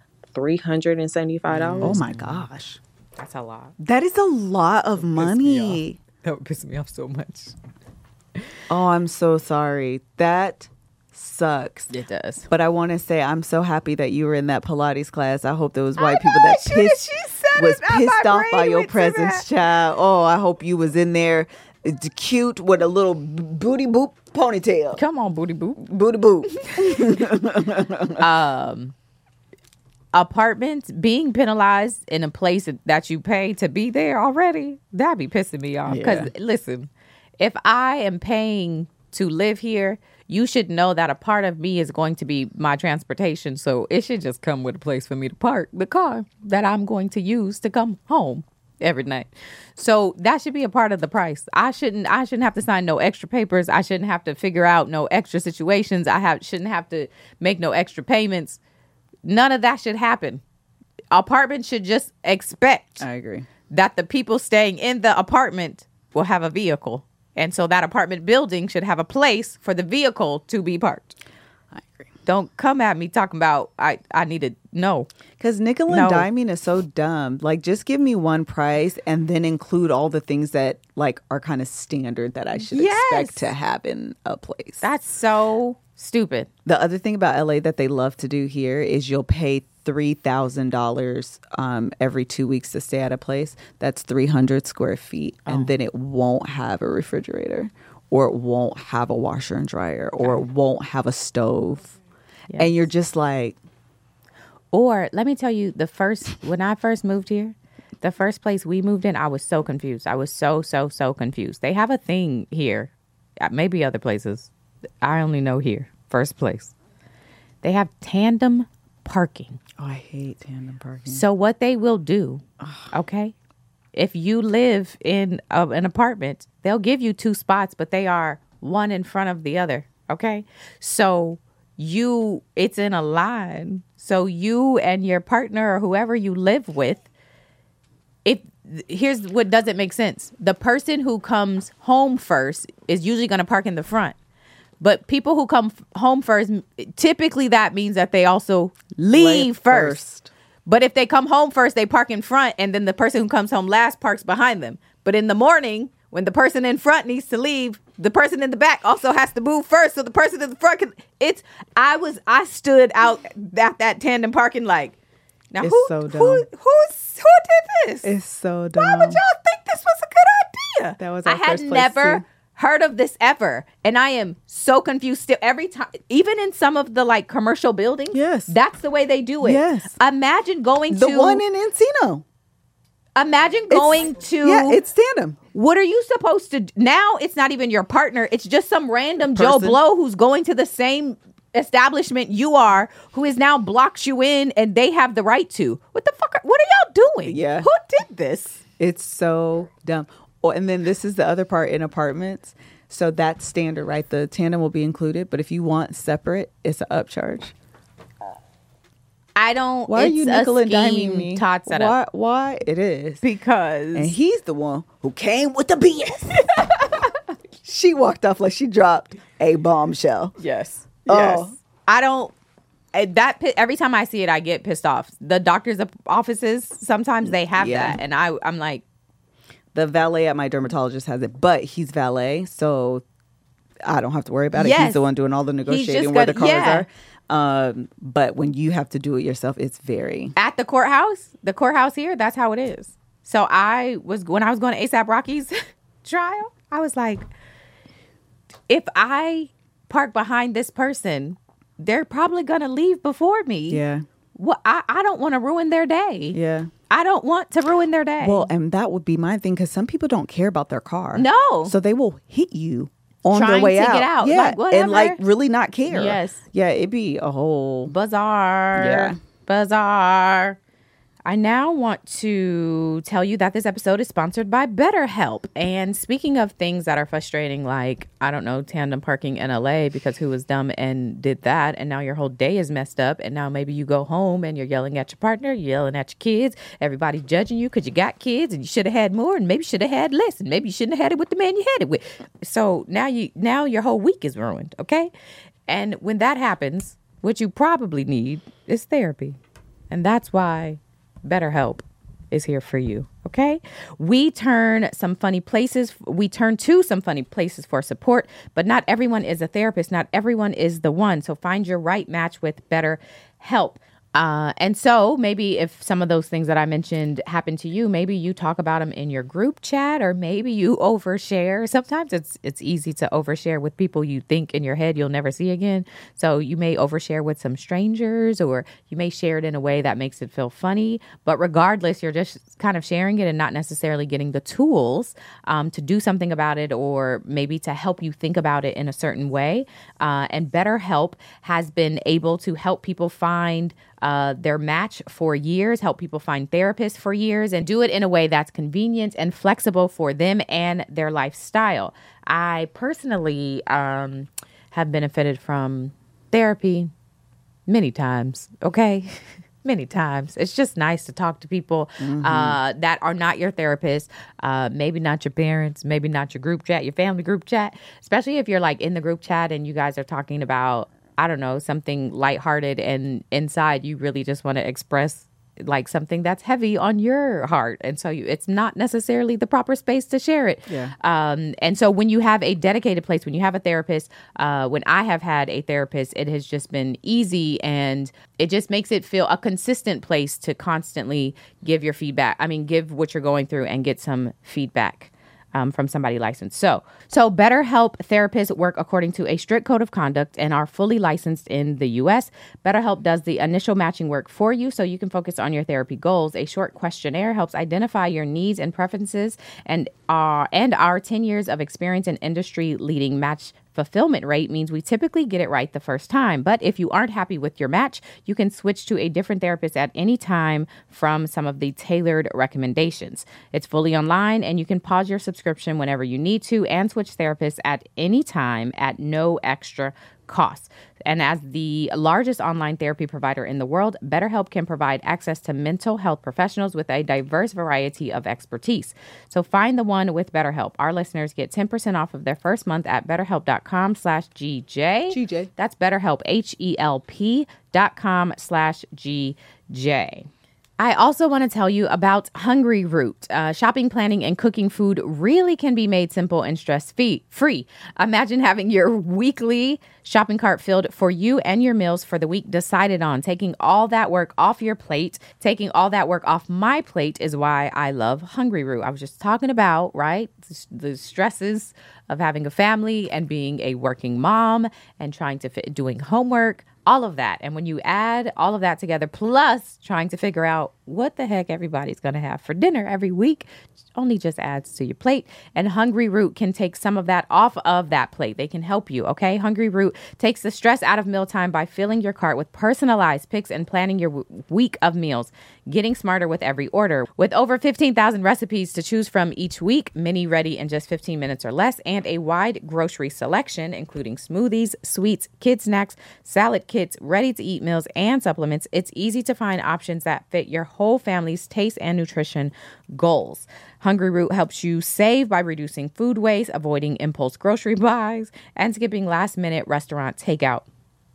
$375. Oh my gosh. That's a lot. That is a lot of money. That would piss me off so much. Oh, I'm so sorry. That sucks. It does. But I want to say I'm so happy that you were in that Pilates class. I hope there was white people that was pissed off by your presence, child. Oh, I hope you was in there cute with a little booty boop ponytail. Come on, booty boop. Booty boop. Apartments being penalized in a place that you pay to be there already, that'd be pissing me off. Because listen, if I am paying to live here, you should know that a part of me is going to be my transportation. So it should just come with a place for me to park the car that I'm going to use to come home every night. So that should be a part of the price. I shouldn't have to sign no extra papers. I shouldn't have to figure out no extra situations. Shouldn't have to make no extra payments. None of that should happen. Apartments should just expect. I agree. That the people staying in the apartment will have a vehicle. And so that apartment building should have a place for the vehicle to be parked. I agree. Don't come at me talking about I need to know. Because nickel and diming is so dumb. Like, just give me one price and then include all the things that like are kind of standard that I should expect to have in a place. That's so stupid. The other thing about LA that they love to do here is you'll pay $3,000 every 2 weeks to stay at a place. That's 300 square feet. And then it won't have a refrigerator, or it won't have a washer and dryer, or it won't have a stove. Yes. And you're just like, Or let me tell you, when I first moved here, the first place we moved in, I was so confused. I was so confused. They have a thing here, maybe other places. I only know here, first place. They have tandem parking. Oh, I hate tandem parking. So what they will do, okay, if you live in an apartment, they'll give you 2 spots, but they are one in front of the other, okay? So it's in a line. So you and your partner or whoever you live with, here's what doesn't make sense. The person who comes home first is usually going to park in the front. But people who come home first, typically that means that they also leave first. But if they come home first, they park in front, and then the person who comes home last parks behind them. But in the morning, when the person in front needs to leave, the person in the back also has to move first. So the person in the front I stood out at that tandem parking like, now it's who so dumb. who did this? It's so dumb. Why would y'all think this was a good idea? That was our I had first place never too. heard of this ever, and I am so confused still every time. Even in some of the like commercial buildings, yes, that's the way they do it. Yes, imagine going the to one in Encino. Imagine going to it's tandem. What are you supposed to do? Now it's not even your partner. It's just some random Joe Person. Blow who's going to the same establishment you are, who is now blocks you in, and they have the right to. What the fuck? What are y'all doing? Yeah. Who did this? It's so dumb. Oh, and then this is the other part in apartments. So that's standard, right? The tandem will be included, but if you want separate, it's an upcharge. I don't. Why are you nickel and diming me? Todd set up. Why? It is. Because. And he's the one who came with the BS. She walked off like she dropped a bombshell. Yes. Oh. Yes. I don't. Every time I see it, I get pissed off. The doctor's offices, sometimes they have that. And I'm like. The valet at my dermatologist has it, but he's valet, so I don't have to worry about it. He's the one doing all the negotiating where the cars are. But when you have to do it yourself, it's very... At the courthouse here, that's how it is. So when I was going to ASAP Rocky's trial, I was like, if I park behind this person, they're probably going to leave before me. Yeah. Well, I don't want to ruin their day. Yeah. I don't want to ruin their day. Well, and that would be my thing, because some people don't care about their car. No. So they will hit you on their Trying way to out. get out. Yeah. Like, whatever. And like really not care. Yes. Yeah, it'd be a whole... Bizarre. Yeah. Bizarre. I now want to tell you that this episode is sponsored by BetterHelp. And speaking of things that are frustrating, like, I don't know, tandem parking in LA, because who was dumb and did that, and now your whole day is messed up, and now maybe you go home and you're yelling at your partner, you're yelling at your kids, everybody's judging you because you got kids and you should have had more, and maybe you should have had less, and maybe you shouldn't have had it with the man you had it with. So now your whole week is ruined, okay? And when that happens, what you probably need is therapy. And that's why BetterHelp is here for you. Okay. We turn to some funny places for support, but not everyone is a therapist. Not everyone is the one. So find your right match with BetterHelp. And so maybe if some of those things that I mentioned happen to you, maybe you talk about them in your group chat, or maybe you overshare. Sometimes it's easy to overshare with people you think in your head you'll never see again. So you may overshare with some strangers, or you may share it in a way that makes it feel funny. But regardless, you're just kind of sharing it and not necessarily getting the tools to do something about it, or maybe to help you think about it in a certain way. And BetterHelp has been able to help people find their match for years, help people find therapists for years, and do it in a way that's convenient and flexible for them and their lifestyle. I personally have benefited from therapy many times, okay? Many times. It's just nice to talk to people that are not your therapist, maybe not your parents, maybe not your group chat, your family group chat, especially if you're like in the group chat and you guys are talking about, I don't know, something lighthearted, and inside you really just want to express like something that's heavy on your heart. And so it's not necessarily the proper space to share it. Yeah. And so when you have a dedicated place, when you have a therapist, when I have had a therapist, it has just been easy, and it just makes it feel a consistent place to constantly give your feedback. I mean, give what you're going through and get some feedback. from somebody licensed. So BetterHelp therapists work according to a strict code of conduct and are fully licensed in the U.S. BetterHelp does the initial matching work for you so you can focus on your therapy goals. A short questionnaire helps identify your needs and preferences, and our 10 years of experience in industry-leading match fulfillment rate means we typically get it right the first time. But if you aren't happy with your match, you can switch to a different therapist at any time from some of the tailored recommendations. It's fully online, and you can pause your subscription whenever you need to and switch therapists at any time at no extra cost. And as the largest online therapy provider in the world, BetterHelp can provide access to mental health professionals with a diverse variety of expertise. So find the one with BetterHelp. Our listeners get 10% off of their first month at BetterHelp.com/GJ. GJ. That's BetterHelp, HELP.com/GJ. I also want to tell you about Hungryroot. Shopping, planning, and cooking food really can be made simple and stress-free. Imagine having your weekly shopping cart filled for you and your meals for the week decided on. Taking all that work off your plate, taking all that work off my plate is why I love Hungryroot. I was just talking about, right, the stresses of having a family and being a working mom and trying to doing homework. All of that. And when you add all of that together, plus trying to figure out what the heck everybody's going to have for dinner every week, only just adds to your plate. And Hungryroot can take some of that off of that plate. They can help you, okay? Hungryroot takes the stress out of mealtime by filling your cart with personalized picks and planning your week of meals. Getting smarter with every order. With over 15,000 recipes to choose from each week, many ready in just 15 minutes or less, and a wide grocery selection, including smoothies, sweets, kid snacks, salad kits, ready-to-eat meals, and supplements, it's easy to find options that fit your whole family's taste and nutrition goals. Hungryroot helps you save by reducing food waste, avoiding impulse grocery buys, and skipping last-minute restaurant takeout.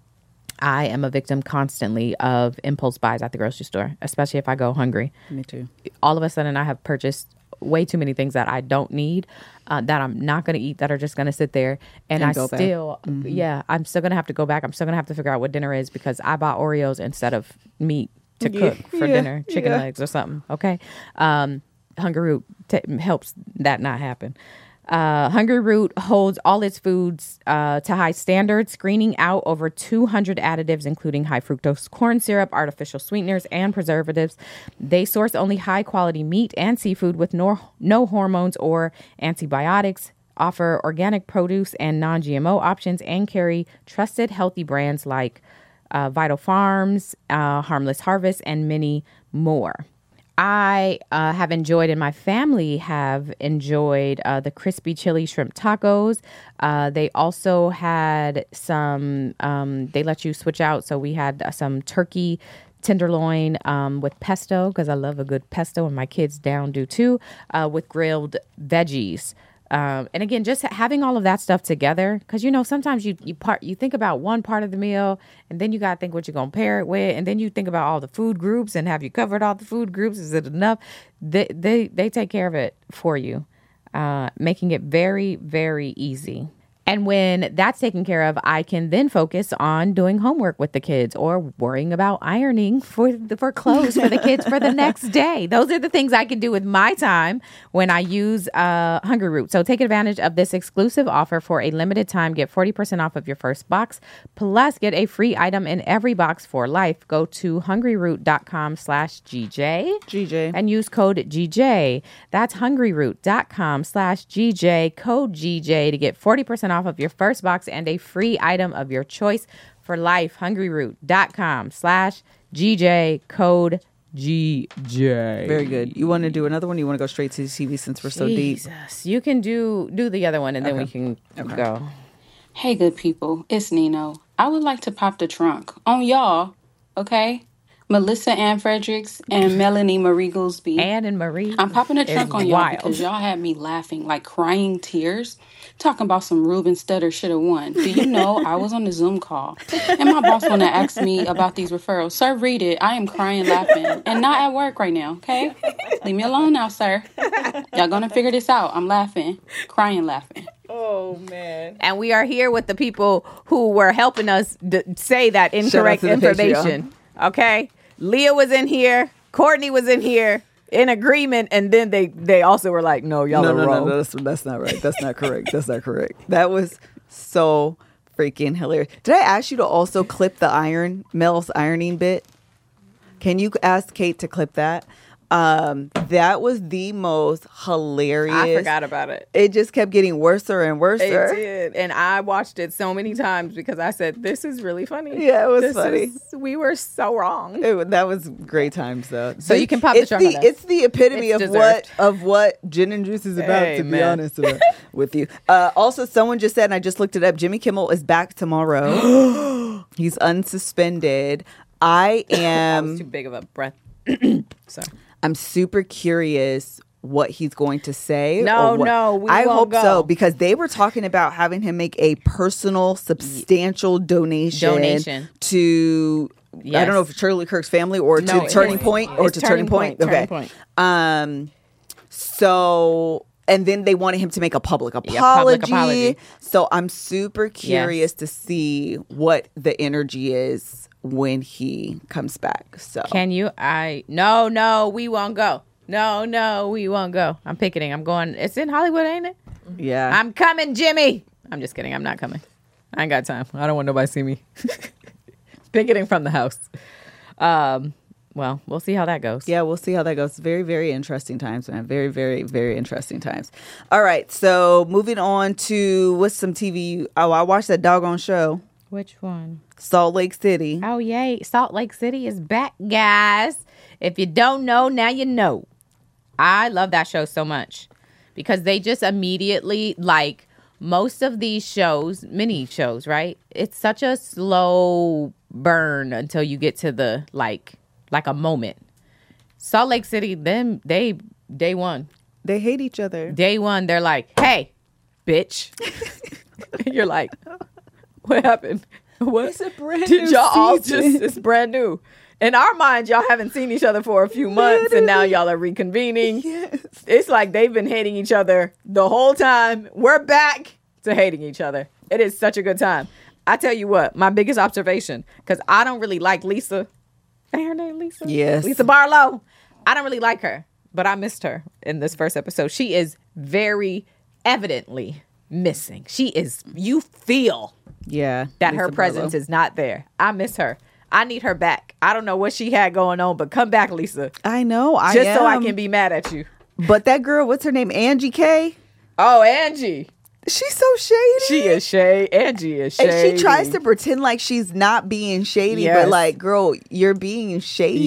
I am a victim constantly of impulse buys at the grocery store, especially if I go hungry. Me too. All of a sudden, I have purchased way too many things that I don't need, that I'm not going to eat, that are just going to sit there. And I still, I'm still going to have to go back. I'm still going to have to figure out what dinner is because I bought Oreos instead of meat to cook for dinner, chicken legs or something. Okay. Hungryroot helps that not happen. Hungryroot holds all its foods to high standards, screening out over 200 additives, including high fructose corn syrup, artificial sweeteners, and preservatives. They source only high-quality meat and seafood with no hormones or antibiotics, offer organic produce and non-GMO options, and carry trusted, healthy brands like Vital Farms, Harmless Harvest, and many more. I have enjoyed, and my family have enjoyed, the crispy chili shrimp tacos. They also had some, they let you switch out. So we had some turkey tenderloin with pesto, because I love a good pesto, and my kids do too, with grilled veggies. And again, just having all of that stuff together, because, you know, sometimes you think about one part of the meal and then you got to think what you're going to pair it with. And then you think about all the food groups and have you covered all the food groups? Is it enough? They take care of it for you, making it very, very easy. And when that's taken care of, I can then focus on doing homework with the kids or worrying about ironing for clothes for the kids for the next day. Those are the things I can do with my time when I use Hungryroot. So take advantage of this exclusive offer for a limited time. Get 40% off of your first box, plus get a free item in every box for life. Go to hungryroot.com/GJ and use code GJ. That's hungryroot.com/GJ, code GJ to get 40% off of your first box and a free item of your choice for life. Hungryroot.com/GJ, code GJ. Very good. You want to do another one? You want to go straight to the TV since we're so deep? You can do the other one and then we can go. Hey, good people. It's Nino. I would like to pop the trunk on y'all, okay? Melissa Ann Fredericks and Melanie Marie Goolsby. Ann and Marie. I'm popping the trunk on y'all because y'all had me laughing, like crying tears, talking about some Ruben Studdard should have won. Do you know I was on the Zoom call and my boss want to ask me about these referrals? Sir, read it. I am crying, laughing, and not at work right now, okay? Leave me alone now, sir. Y'all gonna figure this out. I'm laughing, crying, laughing. Oh, man. And we are here with the people who were helping us say that incorrect information. Okay? Leah was in here. Courtney was in here. in agreement, and then they also were like, no, y'all are wrong. No, that's not right. That's not correct. That's not correct. That was so freaking hilarious. Did I ask you to also clip the Mel's ironing bit? Can you ask Kate to clip that? That was the most hilarious. I forgot about it. It just kept getting worse and worse. It did. And I watched it so many times because I said, this is really funny. Yeah, it was funny. We were so wrong. That was great times, though. So you can pop the trunk on that. It's the epitome of what Gin and Juice is about, to be honest with you. Also, someone just said, and I just looked it up, Jimmy Kimmel is back tomorrow. He's unsuspended. I am... That was too big of a breath. Sorry. I'm super curious what he's going to say. No, I hope so, because they were talking about having him make a personal, substantial donation to, I don't know if Charlie Kirk's family or to Turning Point or to Turning Point. Okay. So, and then they wanted him to make a public apology. So I'm super curious to see what the energy is when he comes back. So can you? No, we won't go. No, we won't go. I'm picketing. I'm going. It's in Hollywood, ain't it? Yeah. I'm coming, Jimmy. I'm just kidding. I'm not coming. I ain't got time. I don't want nobody to see me. Picketing from the house. Well, we'll see how that goes. Yeah, we'll see how that goes. Very, very interesting times, man. Very, very, very interesting times. All right. So moving on to what's some TV. Oh, I watched that doggone show. Which one? Salt Lake City. Oh, yay. Salt Lake City is back, guys. If you don't know, now you know. I love that show so much because they just immediately, like most of these shows, mini shows, right? It's such a slow burn until you get to the, like a moment. Salt Lake City, them, day one. They hate each other. Day one, they're like, hey, bitch. You're like... What happened? What? It's a brand Did new y'all all season. it's brand new. In our minds, y'all haven't seen each other for a few months, and now y'all are reconvening. Yes. It's like they've been hating each other the whole time. We're back to hating each other. It is such a good time. I tell you what, my biggest observation, because I don't really like Lisa. Ain't her name Lisa? Yes. Lisa Barlow. I don't really like her, but I missed her in this first episode. She is very evidently missing. You feel that her presence is not there. I miss her. I need her back. I don't know what she had going on, but come back, Lisa. I know. So I can be mad at you. But that girl, what's her name? Angie K? Oh, Angie. She's so shady. She is shady. Angie is shady. And she tries to pretend like she's not being shady, but like, girl, you're being shady.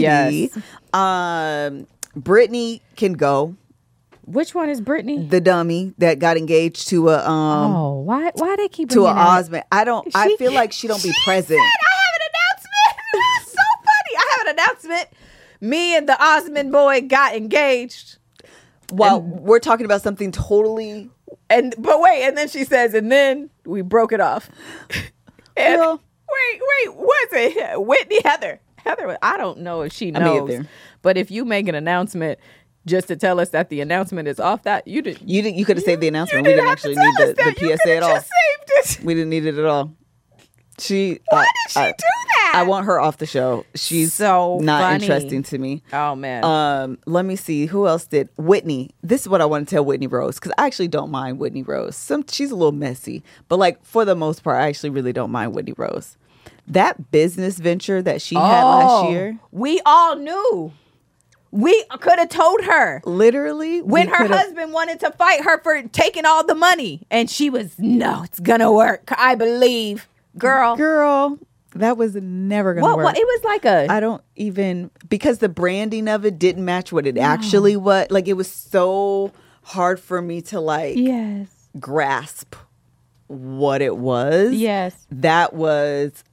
Yes. Brittany can go. Which one is Brittany? The dummy that got engaged to a why they keep to an Osmond. I feel like she don't be present. I have an announcement. It was so funny. I have an announcement. Me and the Osmond boy got engaged. Well, we're talking about something totally. But then she says, and then we broke it off. And wait, was it Whitney? Heather, I don't know if she knows. But if you make an announcement just to tell us that the announcement is off, that you could have saved the announcement. We didn't actually need the PSA at all. Just saved it. We didn't need it at all. Why did she do that? I want her off the show. She's so not funny. interesting to me. Oh man. Let me see who else did. Whitney. This is what I want to tell Whitney Rose, because I actually don't mind Whitney Rose. She's a little messy, but like for the most part, I actually really don't mind Whitney Rose. That business venture that she had last year, we all knew. We could have told her. Literally. When her husband wanted to fight her for taking all the money. And she was, no, it's going to work. I believe. Girl, that was never going to work. Well, it was like I don't even, because the branding of it didn't match what it actually was. Like, it was so hard for me to grasp what it was. Yes. That was,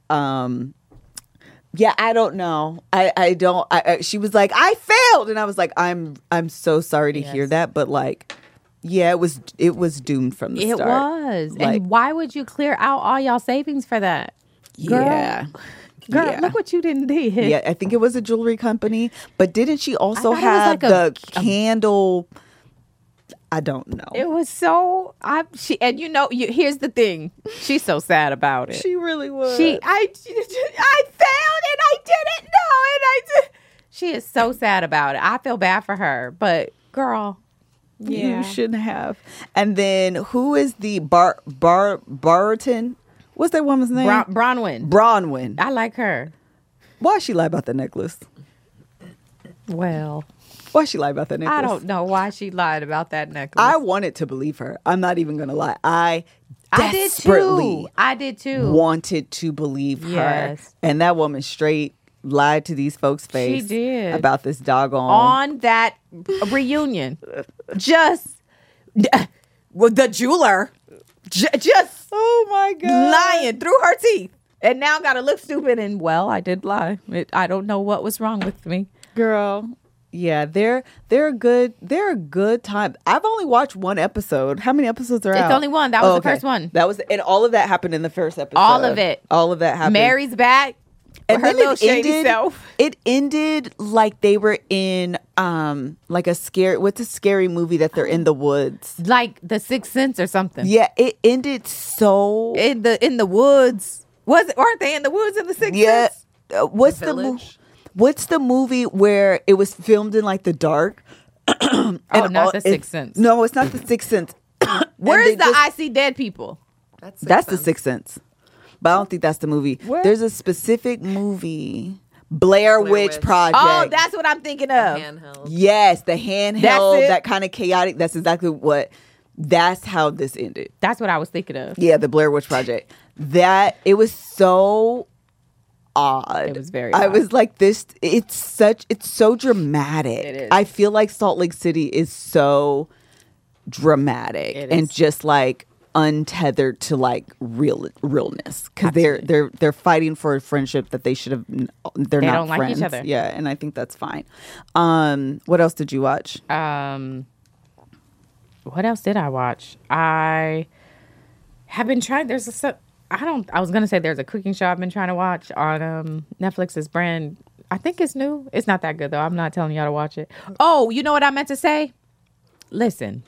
I don't know. I don't. She was like, I failed, and I was like, I'm so sorry to hear that, but like, yeah, it was doomed from the start. It was. Like, and why would you clear out all y'all savings for that? Girl, look what you didn't do. Yeah, I think it was a jewelry company, but didn't she also have the candle? I don't know. It was so. Here's the thing. She's so sad about it. She really was. I failed and I didn't know, and She is so sad about it. I feel bad for her, but girl, you shouldn't have. And then who is the Barton? What's that woman's name? Bronwyn. I like her. Why she lie about the necklace? Well, why she lie about that necklace? I don't know why she lied about that necklace. I wanted to believe her. I'm not even gonna lie. I did too. Wanted to believe her. And that woman straight lied to these folks' face. She did. About this doggone on that reunion. Just the jeweler just oh my God, lying through her teeth. And now gotta look stupid. And well, I did lie. I don't know what was wrong with me. Girl, yeah, they're a good time. I've only watched one episode. How many episodes are out? It's only one. That was the first one. That was, and all of that happened in the first episode. All of it. All of that happened. Mary's back. And her little shady self. It ended like they were in like a what's a scary movie that they're in the woods? Like The Sixth Sense or something. Yeah, it ended so in the woods. Aren't they in the woods in The Sixth Sense? What's the movie where it was filmed in like the dark? Not The Sixth Sense. No, it's not The Sixth Sense. Where's I See Dead People? That's The Sixth Sense. But I don't think that's the movie. What? There's a specific movie, Blair Witch Project. Oh, that's what I'm thinking of. The handheld. Yes, the handheld, that kind of chaotic. That's exactly that's how this ended. That's what I was thinking of. Yeah, the Blair Witch Project. It was so odd. It was very odd. I was like, it's so dramatic. It is. I feel like Salt Lake City is so dramatic and just like untethered to like realness, because they're fighting for a friendship that they should have. They not friends. Like each other. Yeah, and I think that's fine. What else did you watch? What else did I watch? I have been trying. I was gonna say there's a cooking show I've been trying to watch on Netflix's brand. I think it's new. It's not that good though. I'm not telling y'all to watch it. Oh, you know what I meant to say? Listen,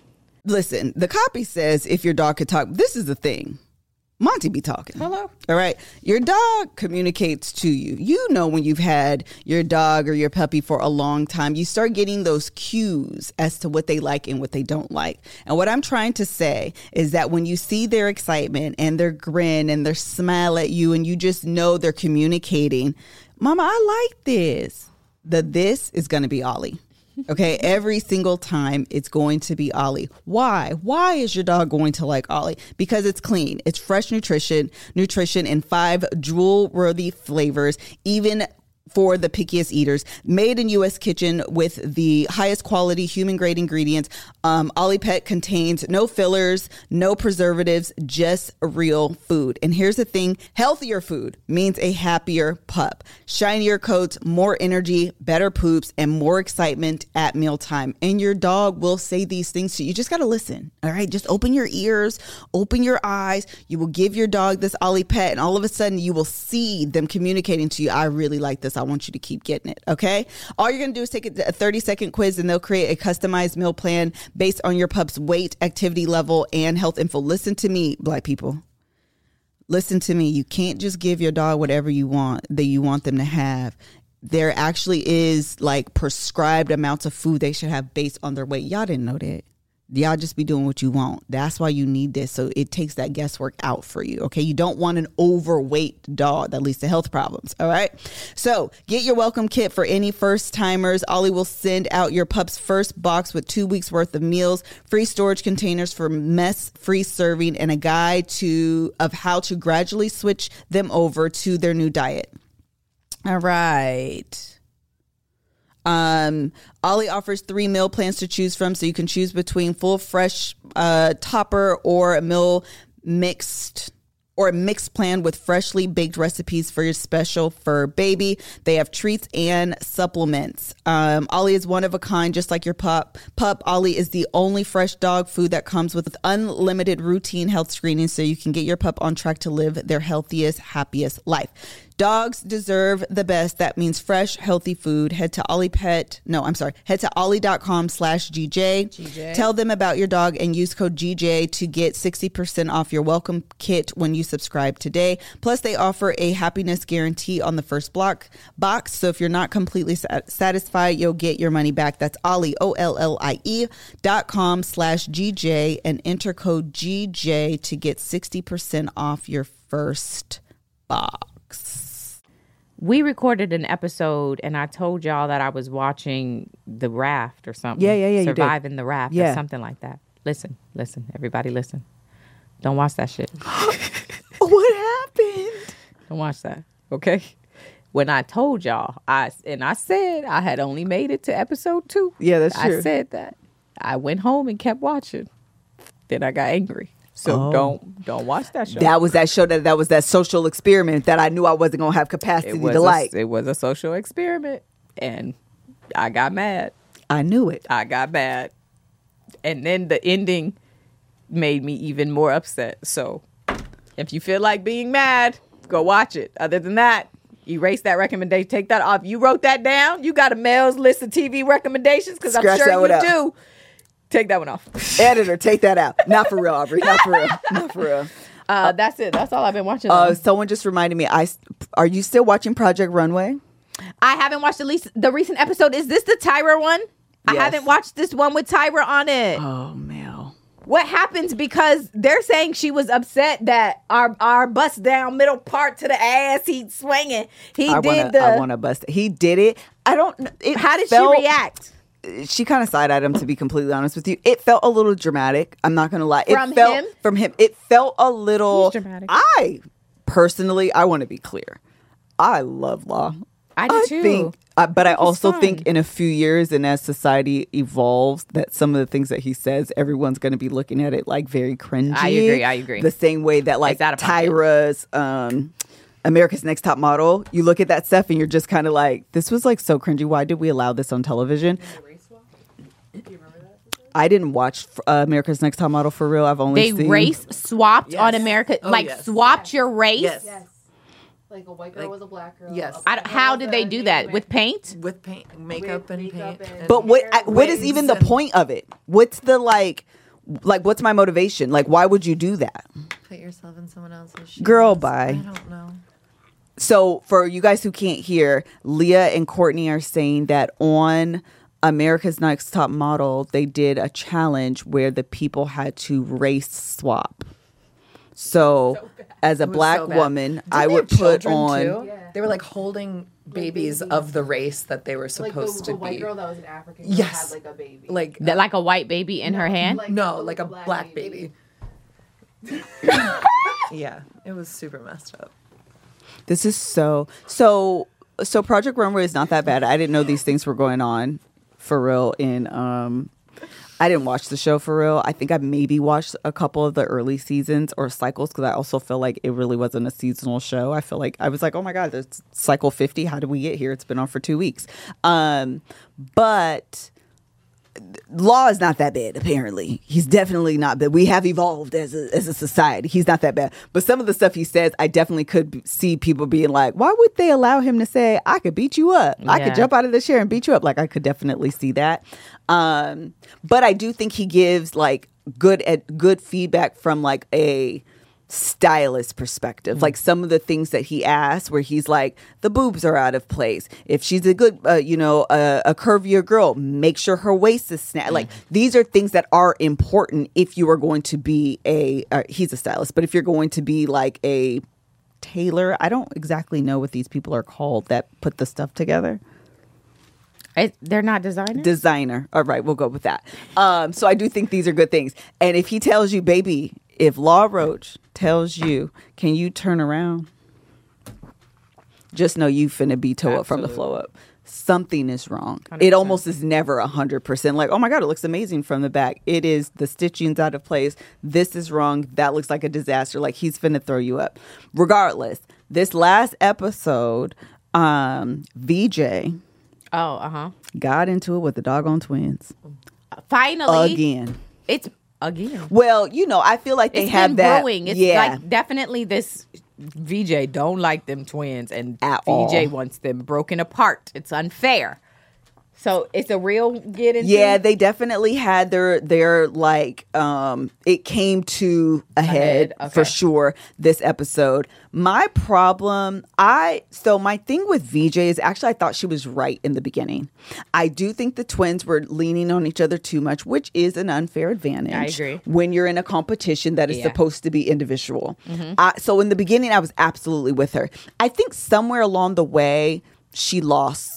the copy says if your dog could talk, this is the thing. Monty be talking. Hello. All right. Your dog communicates to you. You know when you've had your dog or your puppy for a long time, you start getting those cues as to what they like and what they don't like. And what I'm trying to say is that when you see their excitement and their grin and their smile at you and you just know they're communicating, Mama, I like this. This is going to be Ollie. Okay, every single time it's going to be Ollie. Why? Why is your dog going to like Ollie? Because it's clean. It's fresh nutrition in 5 drool-worthy flavors, even for the pickiest eaters. Made in U.S. kitchen with the highest quality human-grade ingredients. Ollie Pet contains no fillers, no preservatives, just real food. And here's the thing, healthier food means a happier pup. Shinier coats, more energy, better poops, and more excitement at mealtime. And your dog will say these things to you. You just got to listen, all right? Just open your ears, open your eyes. You will give your dog this Ollie Pet, and all of a sudden you will see them communicating to you, I really like this. I want you to keep getting it, okay? All you're going to do is take a 30-second quiz, and they'll create a customized meal plan based on your pup's weight, activity level, and health info. Listen to me, Black people. Listen to me. You can't just give your dog whatever you want them to have. There actually is like prescribed amounts of food they should have based on their weight. Y'all didn't know that. Y'all just be doing what you want. That's why you need this. So it takes that guesswork out for you. Okay. You don't want an overweight dog that leads to health problems. All right. So get your welcome kit for any first timers. Ollie will send out your pup's first box with 2 weeks worth of meals, free storage containers for mess free serving, and a guide of how to gradually switch them over to their new diet. All right. Ollie offers 3 meal plans to choose from, so you can choose between full fresh topper or a meal mixed plan with freshly baked recipes for your special fur baby. They have treats and supplements. Ollie is one of a kind, just like your pup. Ollie is the only fresh dog food that comes with unlimited routine health screening, so you can get your pup on track to live their healthiest, happiest life. Dogs deserve the best. That means fresh, healthy food. Head to Head to ollie.com/GJ. Tell them about your dog and use code GJ to get 60% off your welcome kit when you subscribe today. Plus, they offer a happiness guarantee on the first box. So if you're not completely satisfied, you'll get your money back. That's Ollie, OLLIE.com/GJ and enter code GJ to get 60% off your first box. We recorded an episode and I told y'all that I was watching The Raft or something. Yeah. Surviving the Raft or something like that. Listen, everybody listen. Don't watch that shit. What happened? Don't watch that, okay? When I told y'all, I said I had only made it to episode 2. Yeah, that's true. I said that. I went home and kept watching. Then I got angry. So don't watch that show. That was that show that was that social experiment that I knew I wasn't going to have capacity to like. It was a social experiment. And I got mad. I knew it. I got mad. And then the ending made me even more upset. So if you feel like being mad, go watch it. Other than that, erase that recommendation. Take that off. You wrote that down? You got a Mel's list of TV recommendations? Because I'm sure you do. Take that one off. Editor, take that out. Not for real, Aubrey. Not for real. That's it. That's all I've been watching. Someone just reminded me. Are you still watching Project Runway? I haven't watched the recent episode. Is this the Tyra one? Yes. I haven't watched this one with Tyra on it. Oh, Mel. What happens? Because they're saying she was upset that our bust down middle part to the ass he's swinging. I want to bust it. He did it. How did she react? She kind of side-eyed him, to be completely honest with you. It felt a little dramatic. I'm not going to lie. From him. It felt a little... He's dramatic. I want to be clear. I love Law. I do too. But I also think in a few years and as society evolves, that some of the things that he says, everyone's going to be looking at it like very cringy. I agree. The same way that like Tyra's... America's Next Top Model, you look at that stuff and you're just kind of like, this was like so cringy. Why did we allow this on television? I didn't watch America's Next Top Model for real. I've only seen... race swapped on America, swapped your race? Yes. Like a white girl was a black girl. Yes. How did they do that? With paint? With paint, makeup and paint. But what is even the point of it? What's the like what's my motivation? Like, why would you do that? Put yourself in someone else's shoes. Girl, bye. I don't know. So for you guys who can't hear, Leah and Courtney are saying that on America's Next Top Model, they did a challenge where the people had to race swap. So as a black woman, I would put on... Yeah. They were like holding babies of the race that they were supposed to be. The white girl that was an African girl had like a baby. Like a white baby in her hand? Like a black baby. Yeah, it was super messed up. This is so Project Runway is not that bad. I didn't know these things were going on for real I didn't watch the show for real. I think I maybe watched a couple of the early seasons or cycles because I also feel like it really wasn't a seasonal show. I feel like I was like, oh my God, it's cycle 50. How did we get here? It's been on for 2 weeks. But Law is not that bad, apparently. He's definitely not bad. We have evolved as a society. He's not that bad. But some of the stuff he says, I definitely could see people being like, why would they allow him to say, I could beat you up? Yeah. I could jump out of the chair and beat you up. Like, I could definitely see that. But I do think he gives, like, good feedback from, like, a stylist perspective. Like some of the things that he asks where he's like, the boobs are out of place. If she's a good a curvier girl, make sure her waist is snatched. Like these are things that are important if you are going to be he's a stylist, but if you're going to be like a tailor, I don't exactly know what these people are called that put the stuff together. They're not designers? Designer. All right, we'll go with that. So I do think these are good things. And if he tells you, baby, if Law Roach tells you, can you turn around? Just know you finna be toe up from the flow up. Something is wrong. 100%. It almost is never 100%. Like, oh my God, it looks amazing from the back. It is the stitching's out of place. This is wrong. That looks like a disaster. Like he's finna throw you up. Regardless, this last episode, VJ... got into it with the doggone twins. Finally. Again. It's again. Well, I feel like they have that. Brewing. It's like definitely this VJ don't like them twins, and At VJ all. wants them broken apart. It's unfair. So it's a real get into. Yeah, they definitely had their like it came to a head Okay. for sure this episode. My problem, my thing with VJ is actually I thought she was right in the beginning. I do think the twins were leaning on each other too much, which is an unfair advantage. I agree. When you're in a competition that is Yeah. supposed to be individual. So in the beginning, I was absolutely with her. I think somewhere along the way, she lost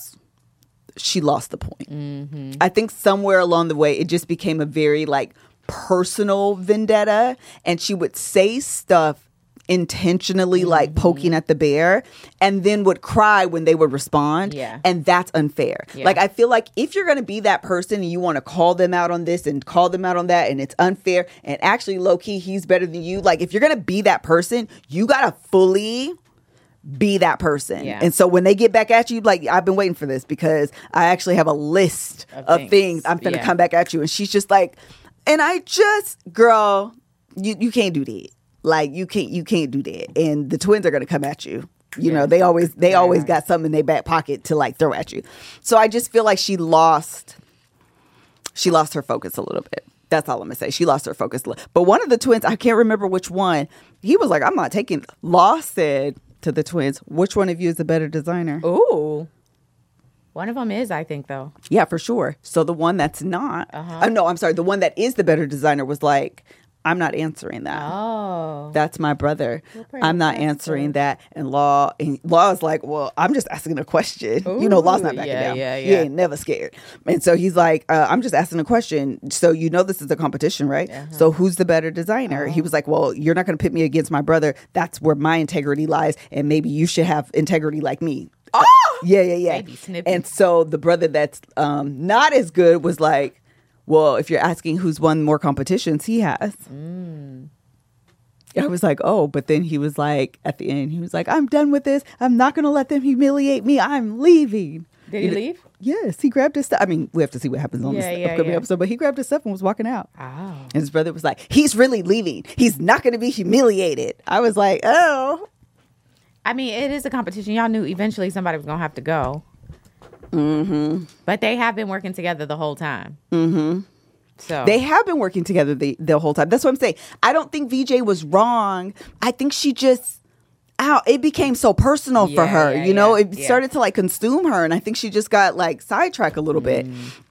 the point. I think somewhere along the way, it just became a very like personal vendetta, and she would say stuff intentionally like poking at the bear, and then would cry when they would respond. Yeah. And that's unfair. Yeah. Like I feel like if you're going to be that person and you want to call them out on this and call them out on that, and it's unfair, and actually low key he's better than you, like if you're going to be that person, you got to fully be that person. Yeah. And so when they get back at you, like, I've been waiting for this because I actually have a list of things I'm going to come back at you. And she's just like, and I just, girl, you can't do that. Like, you can't do that. And the twins are going to come at you. You know, they always got something in their back pocket to like throw at you. So I just feel like she lost her focus a little bit. That's all I'm gonna say. She lost her focus. But one of the twins, I can't remember which one, he was like, I'm not taking. Law said to the twins, which one of you is the better designer? Ooh. One of them is, I think, though. Yeah, for sure. So the one that's not, no, I'm sorry. The one that is the better designer was like, I'm not answering that. Oh. That's my brother. I'm not answering that. And Law is like, well, I'm just asking a question. Ooh, you know, Law's not backing down. yeah. He ain't never scared. And so he's like, I'm just asking a question. So you know this is a competition, right? So who's the better designer? He was like, well, you're not going to pit me against my brother. That's where my integrity lies. And maybe you should have integrity like me. Oh! Yeah. Baby snippy. And so the brother that's not as good was like, well, if you're asking who's won more competitions, he has. I was like, oh, but then he was like, at the end, he was like, I'm done with this. I'm not going to let them humiliate me. I'm leaving. Did he leave? Yes, he grabbed his stuff. I mean, we have to see what happens on this upcoming episode, but he grabbed his stuff and was walking out. Oh. And his brother was like, he's really leaving. He's not going to be humiliated. I was like, oh. I mean, it is a competition. Y'all knew eventually somebody was going to have to go. But they have been working together the whole time. So They have been working together the whole time. That's what I'm saying. I don't think VJ was wrong. I think she just, it became so personal for her. It started to like consume her. And I think she just got like sidetracked a little bit.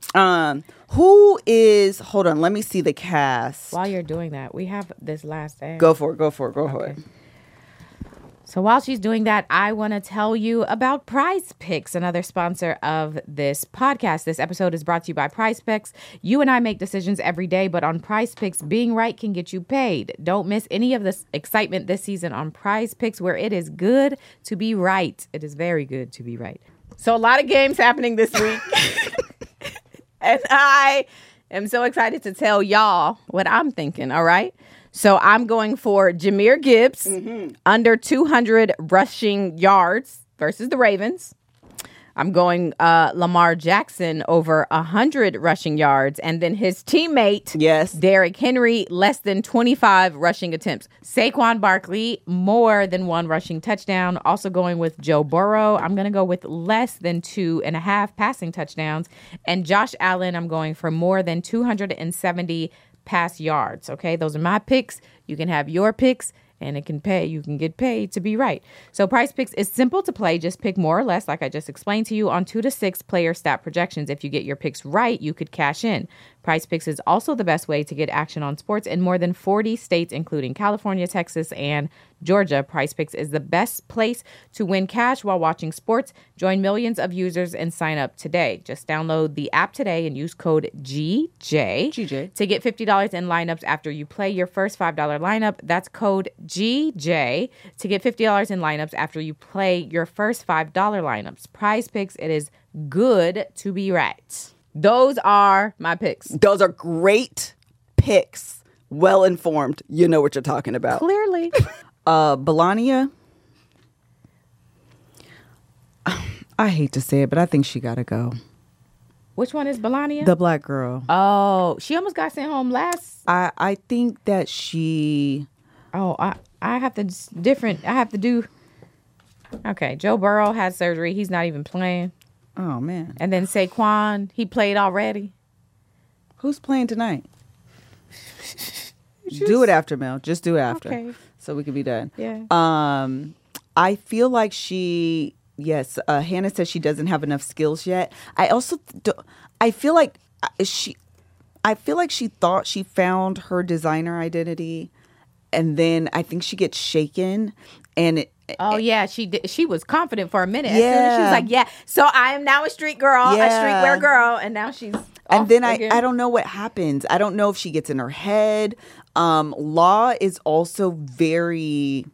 Hold on, let me see the cast. while you're doing that, we have this last day. Go for it. So while she's doing that, I want to tell you about Prize Picks, another sponsor of this podcast. This episode is brought to you by Prize Picks. You and I make decisions every day, but on Prize Picks, being right can get you paid. Don't miss any of this excitement this season on Prize Picks, where it is good to be right. It is very good to be right. So a lot of games happening this week. And I am so excited to tell y'all what I'm thinking, all right? So I'm going for Jahmyr Gibbs, under 200 rushing yards versus the Ravens. I'm going Lamar Jackson over 100 rushing yards. And then his teammate, Derrick Henry, less than 25 rushing attempts. Saquon Barkley, more than 1 rushing touchdown. Also going with Joe Burrow. I'm going to go with less than 2.5 passing touchdowns. And Josh Allen, I'm going for more than 270 pass yards. Okay, those are my picks. You can have your picks, and you can get paid to be right. So Prize Picks is simple to play. Just pick more or less, like I just explained to you, on 2 to 6 player stat projections. If you get your picks right, you could cash in. Prize Picks is also the best way to get action on sports in more than 40 states, including California, Texas, and Georgia. Prize Picks is the best place to win cash while watching sports. Join millions of users and sign up today. Just download the app today and use code GJ to get $50 in lineups after you play your first $5 lineup. That's code GJ to get $50 in lineups after you play your first $5 lineups. Prize Picks, it is good to be right. Those are my picks. Those are great picks. Well informed. You know what you're talking about. Clearly. Melania, I hate to say it, but I think she gotta go. Which one is Melania? The black girl. Oh, she almost got sent home last. I think that she Oh, I have to do. Okay, Joe Burrow had surgery. He's not even playing. Oh man. And then Saquon, he played already. Who's playing tonight? Do it after, Mel. Just do it after. Okay. So we can be done. Yeah. I feel like Hannah says she doesn't have enough skills yet. I feel like she thought she found her designer identity, and then I think she gets shaken, and she did. She was confident for a minute. Yeah. As soon as she was like, yeah, so I am now a street girl, a streetwear girl, and now she's and then again. I don't know what happens. I don't know if she gets in her head. Law is also very,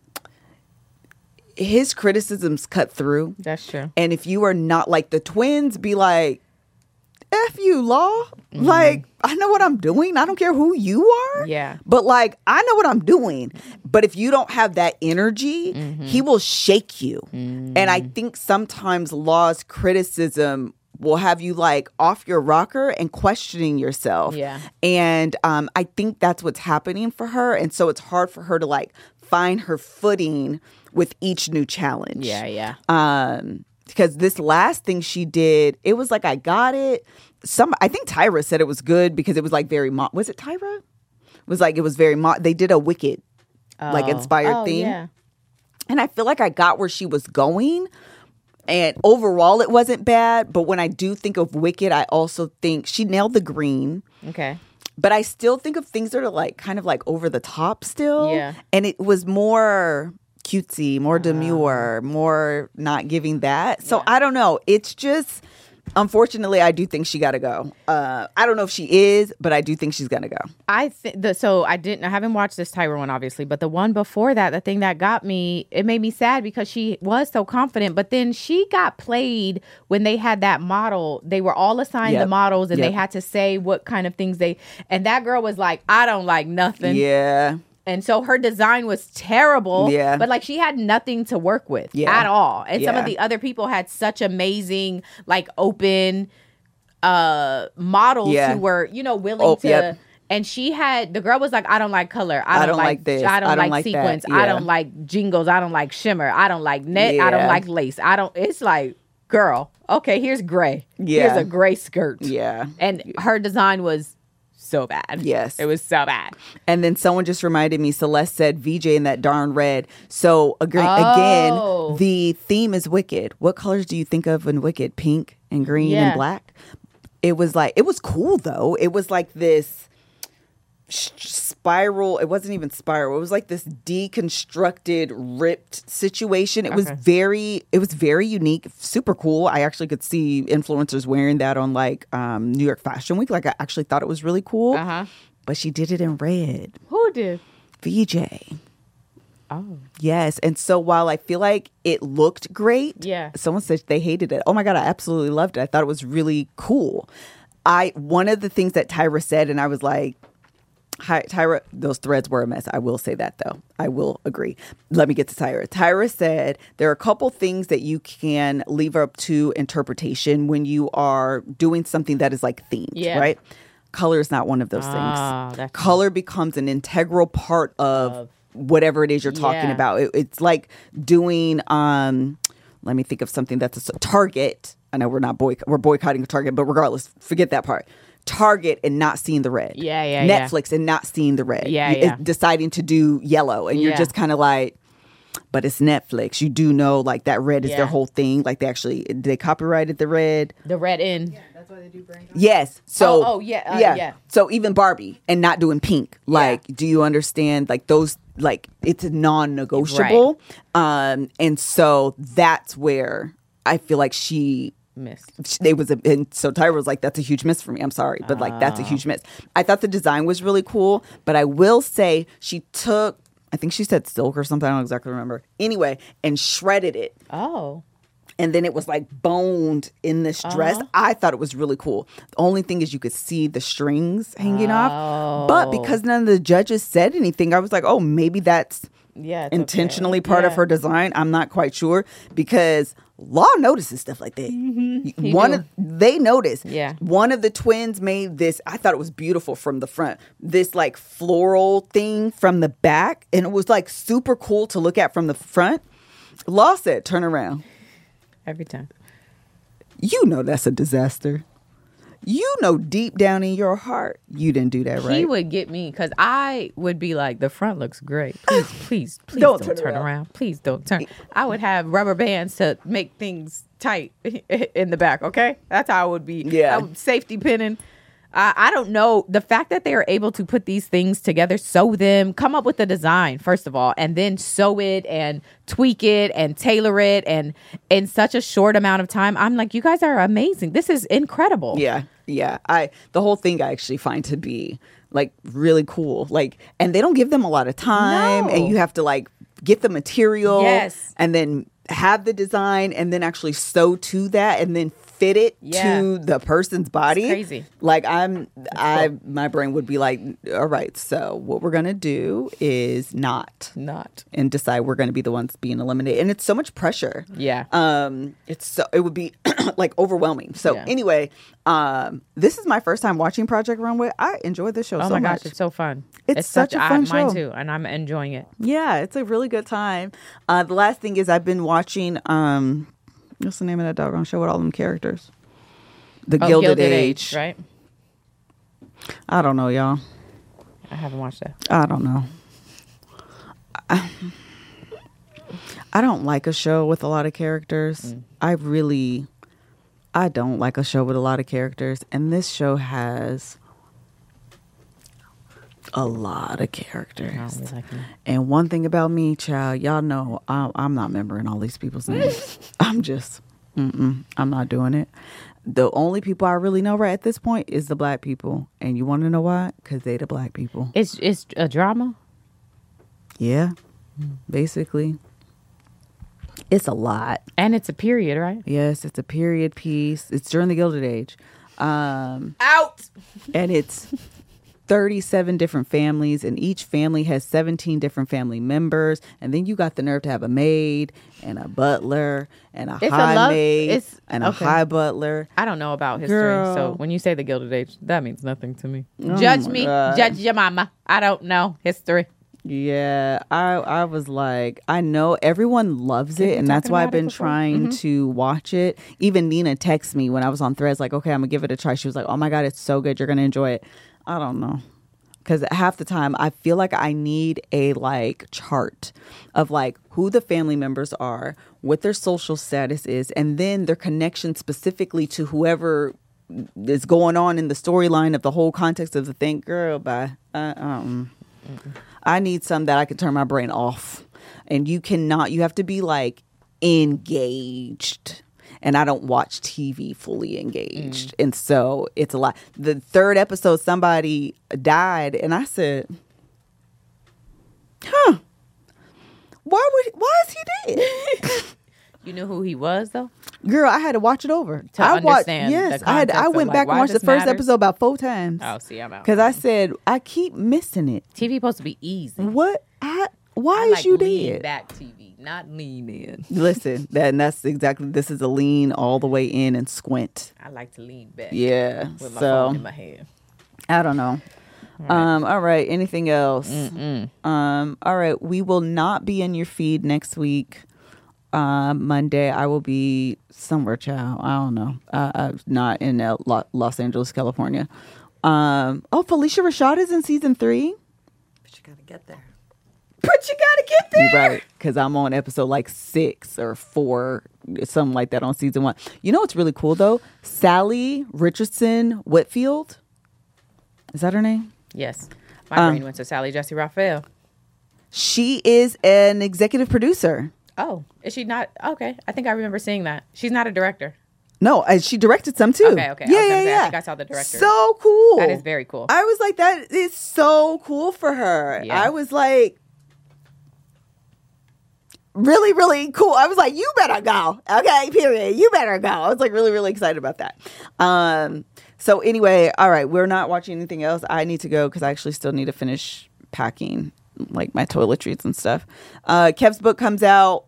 his criticisms cut through. That's true. And if you are not like the twins, be like, F you, Law. Like, I know what I'm doing. I don't care who you are. Yeah. But like, I know what I'm doing. But if you don't have that energy, he will shake you. And I think sometimes Law's criticism will have you like off your rocker and questioning yourself. Yeah. And I think that's what's happening for her. And so it's hard for her to like find her footing with each new challenge. Yeah. Because this last thing she did, it was like, I got it. I think Tyra said it was good because it was like very, was it Tyra? It was like, it was very, they did a Wicked, like inspired theme. Yeah. And I feel like I got where she was going. And overall, it wasn't bad. But when I do think of Wicked, I also think she nailed the green. Okay. But I still think of things that are like kind of like over the top still. Yeah. And it was more cutesy, more demure, more not giving that. So I don't know. It's just, unfortunately, I do think she got to go. I don't know if she is, but I do think she's going to go. I haven't watched this Tyra one, obviously, but the one before that, the thing that got me, it made me sad because she was so confident, but then she got played when they had that model. They were all assigned the models and they had to say what kind of things and that girl was like, I don't like nothing. Yeah. And so her design was terrible. Yeah. But like she had nothing to work with at all. And some of the other people had such amazing, like open models who were, willing to. Yep. And the girl was like, I don't like color. I don't like this. I don't like sequins. I don't like jingles. I don't like shimmer. I don't like net. I don't like lace. It's like, girl, okay, here's gray. Yeah. Here's a gray skirt. Yeah. And her design was so bad. Yes. It was so bad. And then someone just reminded me, Celeste said VJ in that darn red. So again, the theme is Wicked. What colors do you think of in Wicked? Pink and green and black? It was cool though. It was like this spiral. It wasn't even spiral. It was like this deconstructed, ripped situation. It was very unique, super cool. I actually could see influencers wearing that on like New York Fashion Week. Like I actually thought it was really cool. But she did it in red. Who did? VJ. Oh. Yes. And so while I feel like it looked great, someone said they hated it. Oh my God, I absolutely loved it. I thought it was really cool. One of the things that Tyra said, and I was like, hi, Tyra, those threads were a mess. I will say that, though. I will agree. Let me get to Tyra. Tyra said there are a couple things that you can leave up to interpretation when you are doing something that is like themed, right? Color is not one of those things. Color becomes an integral part of whatever it is you're talking about. It's like doing, let me think of something that's a Target. I know we're boycotting Target, but regardless, forget that part. Target and not seeing the red. Netflix and not seeing the red. Deciding to do yellow. And you're just kind of like, but it's Netflix. You do know like that red is their whole thing. Like they copyrighted the red. The red in. Yeah, that's why they do brand. Yes. So yeah. So even Barbie and not doing pink. Like, do you understand like those, like it's non-negotiable. Right. And so that's where I feel like she missed. And so Tyra was like, that's a huge miss for me. I'm sorry, but like that's a huge miss. I thought the design was really cool, but I will say she took, I think she said silk or something, I don't exactly remember. Anyway, and shredded it. Oh. And then it was like boned in this dress. I thought it was really cool. The only thing is you could see the strings hanging off. But because none of the judges said anything, I was like, oh, maybe that's Yeah, it's intentionally part of her design. I'm not quite sure because Law notices stuff like that. They noticed. Yeah. One of the twins made this. I thought it was beautiful from the front. This like floral thing from the back, and it was like super cool to look at from the front. Law said, "Turn around." Every time. You know that's a disaster. You know deep down in your heart you didn't do that right. He would get me because I would be like, the front looks great. Please don't turn around. Please don't turn. I would have rubber bands to make things tight in the back, okay? That's how I would be. Yeah. Safety pinning. I don't know. The fact that they are able to put these things together, sew them, come up with the design, first of all, and then sew it and tweak it and tailor it. And in such a short amount of time, I'm like, you guys are amazing. This is incredible. Yeah. Yeah. The whole thing I actually find to be like really cool. Like, and they don't give them a lot of time and you have to like get the material and then have the design and then actually sew to that and then fit it to the person's body. It's crazy. Like my brain would be like, all right, so what we're gonna do is not and decide we're gonna be the ones being eliminated. And it's so much pressure. Yeah. It would be like overwhelming. So anyway, this is my first time watching Project Runway. I enjoyed this show so much. Oh my gosh, it's so fun. It's such a fun show. Mine too, and I'm enjoying it. Yeah, it's a really good time. The last thing is I've been watching what's the name of that doggone show with all them characters? The Gilded Age. Right? I don't know, y'all. I haven't watched that. I don't know. I don't like a show with a lot of characters. I don't like a show with a lot of characters. And this show has a lot of characters. And one thing about me, child, y'all know I'm not remembering all these people's names. I'm just, I'm not doing it. The only people I really know right at this point is the black people. And you want to know why? Because they the black people. It's a drama? Yeah, basically. It's a lot. And it's a period, right? Yes, it's a period piece. It's during the Gilded Age. Out! And it's 37 different families, and each family has 17 different family members. And then you got the nerve to have a maid and a butler and a maid and a high butler. I don't know about history. Girl. So when you say the Gilded Age, that means nothing to me. Judge me. God. Judge your mama. I don't know history. Yeah, I was like, I know everyone loves it, and that's why I've been trying to watch it. Even Nina texted me when I was on Threads, like, okay, I'm gonna give it a try. She was like, oh my God, it's so good. You're gonna enjoy it. I don't know. Because half the time I feel like I need a like chart of like who the family members are, what their social status is, and then their connection specifically to whoever is going on in the storyline of the whole context of the thing. Girl, bye. I need some that I can turn my brain off. And you have to be like engaged. And I don't watch TV fully engaged. And so it's a lot. The third episode, somebody died. And I said, why is he dead? You knew who he was, though? Girl, I had to watch it over. To understand yes, I went back and watched the first episode about 4 times. Oh, see, I'm out. Because I said, I keep missing it. TV supposed to be easy. What? Why is you lean dead? back TV, not lean in. Listen, that's exactly, this is a lean all the way in and squint. I like to lean back. Yeah. With my phone in my hand. I don't know. All right. Anything else? All right. We will not be in your feed next week. Monday, I will be somewhere, child. I don't know. Not in Los Angeles, California. Felicia Rashad is in season 3. But you gotta get there. You're right, because I'm on episode like 6 or 4, something like that on season 1. You know what's really cool though? Sally Richardson Whitfield. Is that her name? Yes. My brain went to Sally Jesse Raphael. She is an executive producer. Oh, is she not? Okay. I think I remember seeing that. She's not a director. No, she directed some too. Okay. Yeah. I think I saw the director. So cool. That is very cool. I was like, that is so cool for her. Yeah. I was like, really, really cool. I was like, you better go. Okay, period. You better go. I was like really, really excited about that. So anyway, all right, we're not watching anything else. I need to go because I actually still need to finish packing like my toiletries and stuff. Kev's book comes out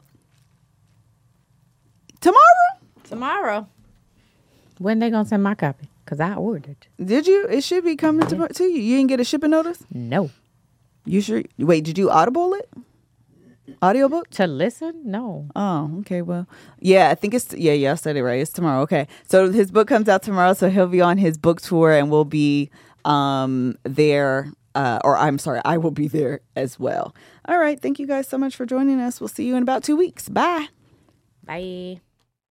tomorrow. When they gonna send my copy? Because I ordered. Did you? It should be coming to you. You didn't get a shipping notice? No. You sure? Wait, did you Audible it? Audiobook? To listen? No. Oh, okay. Well, yeah, I think it's, I said it right. It's tomorrow. Okay. So his book comes out tomorrow. So he'll be on his book tour and we'll be there. I will be there as well. All right. Thank you guys so much for joining us. We'll see you in about 2 weeks. Bye. Bye.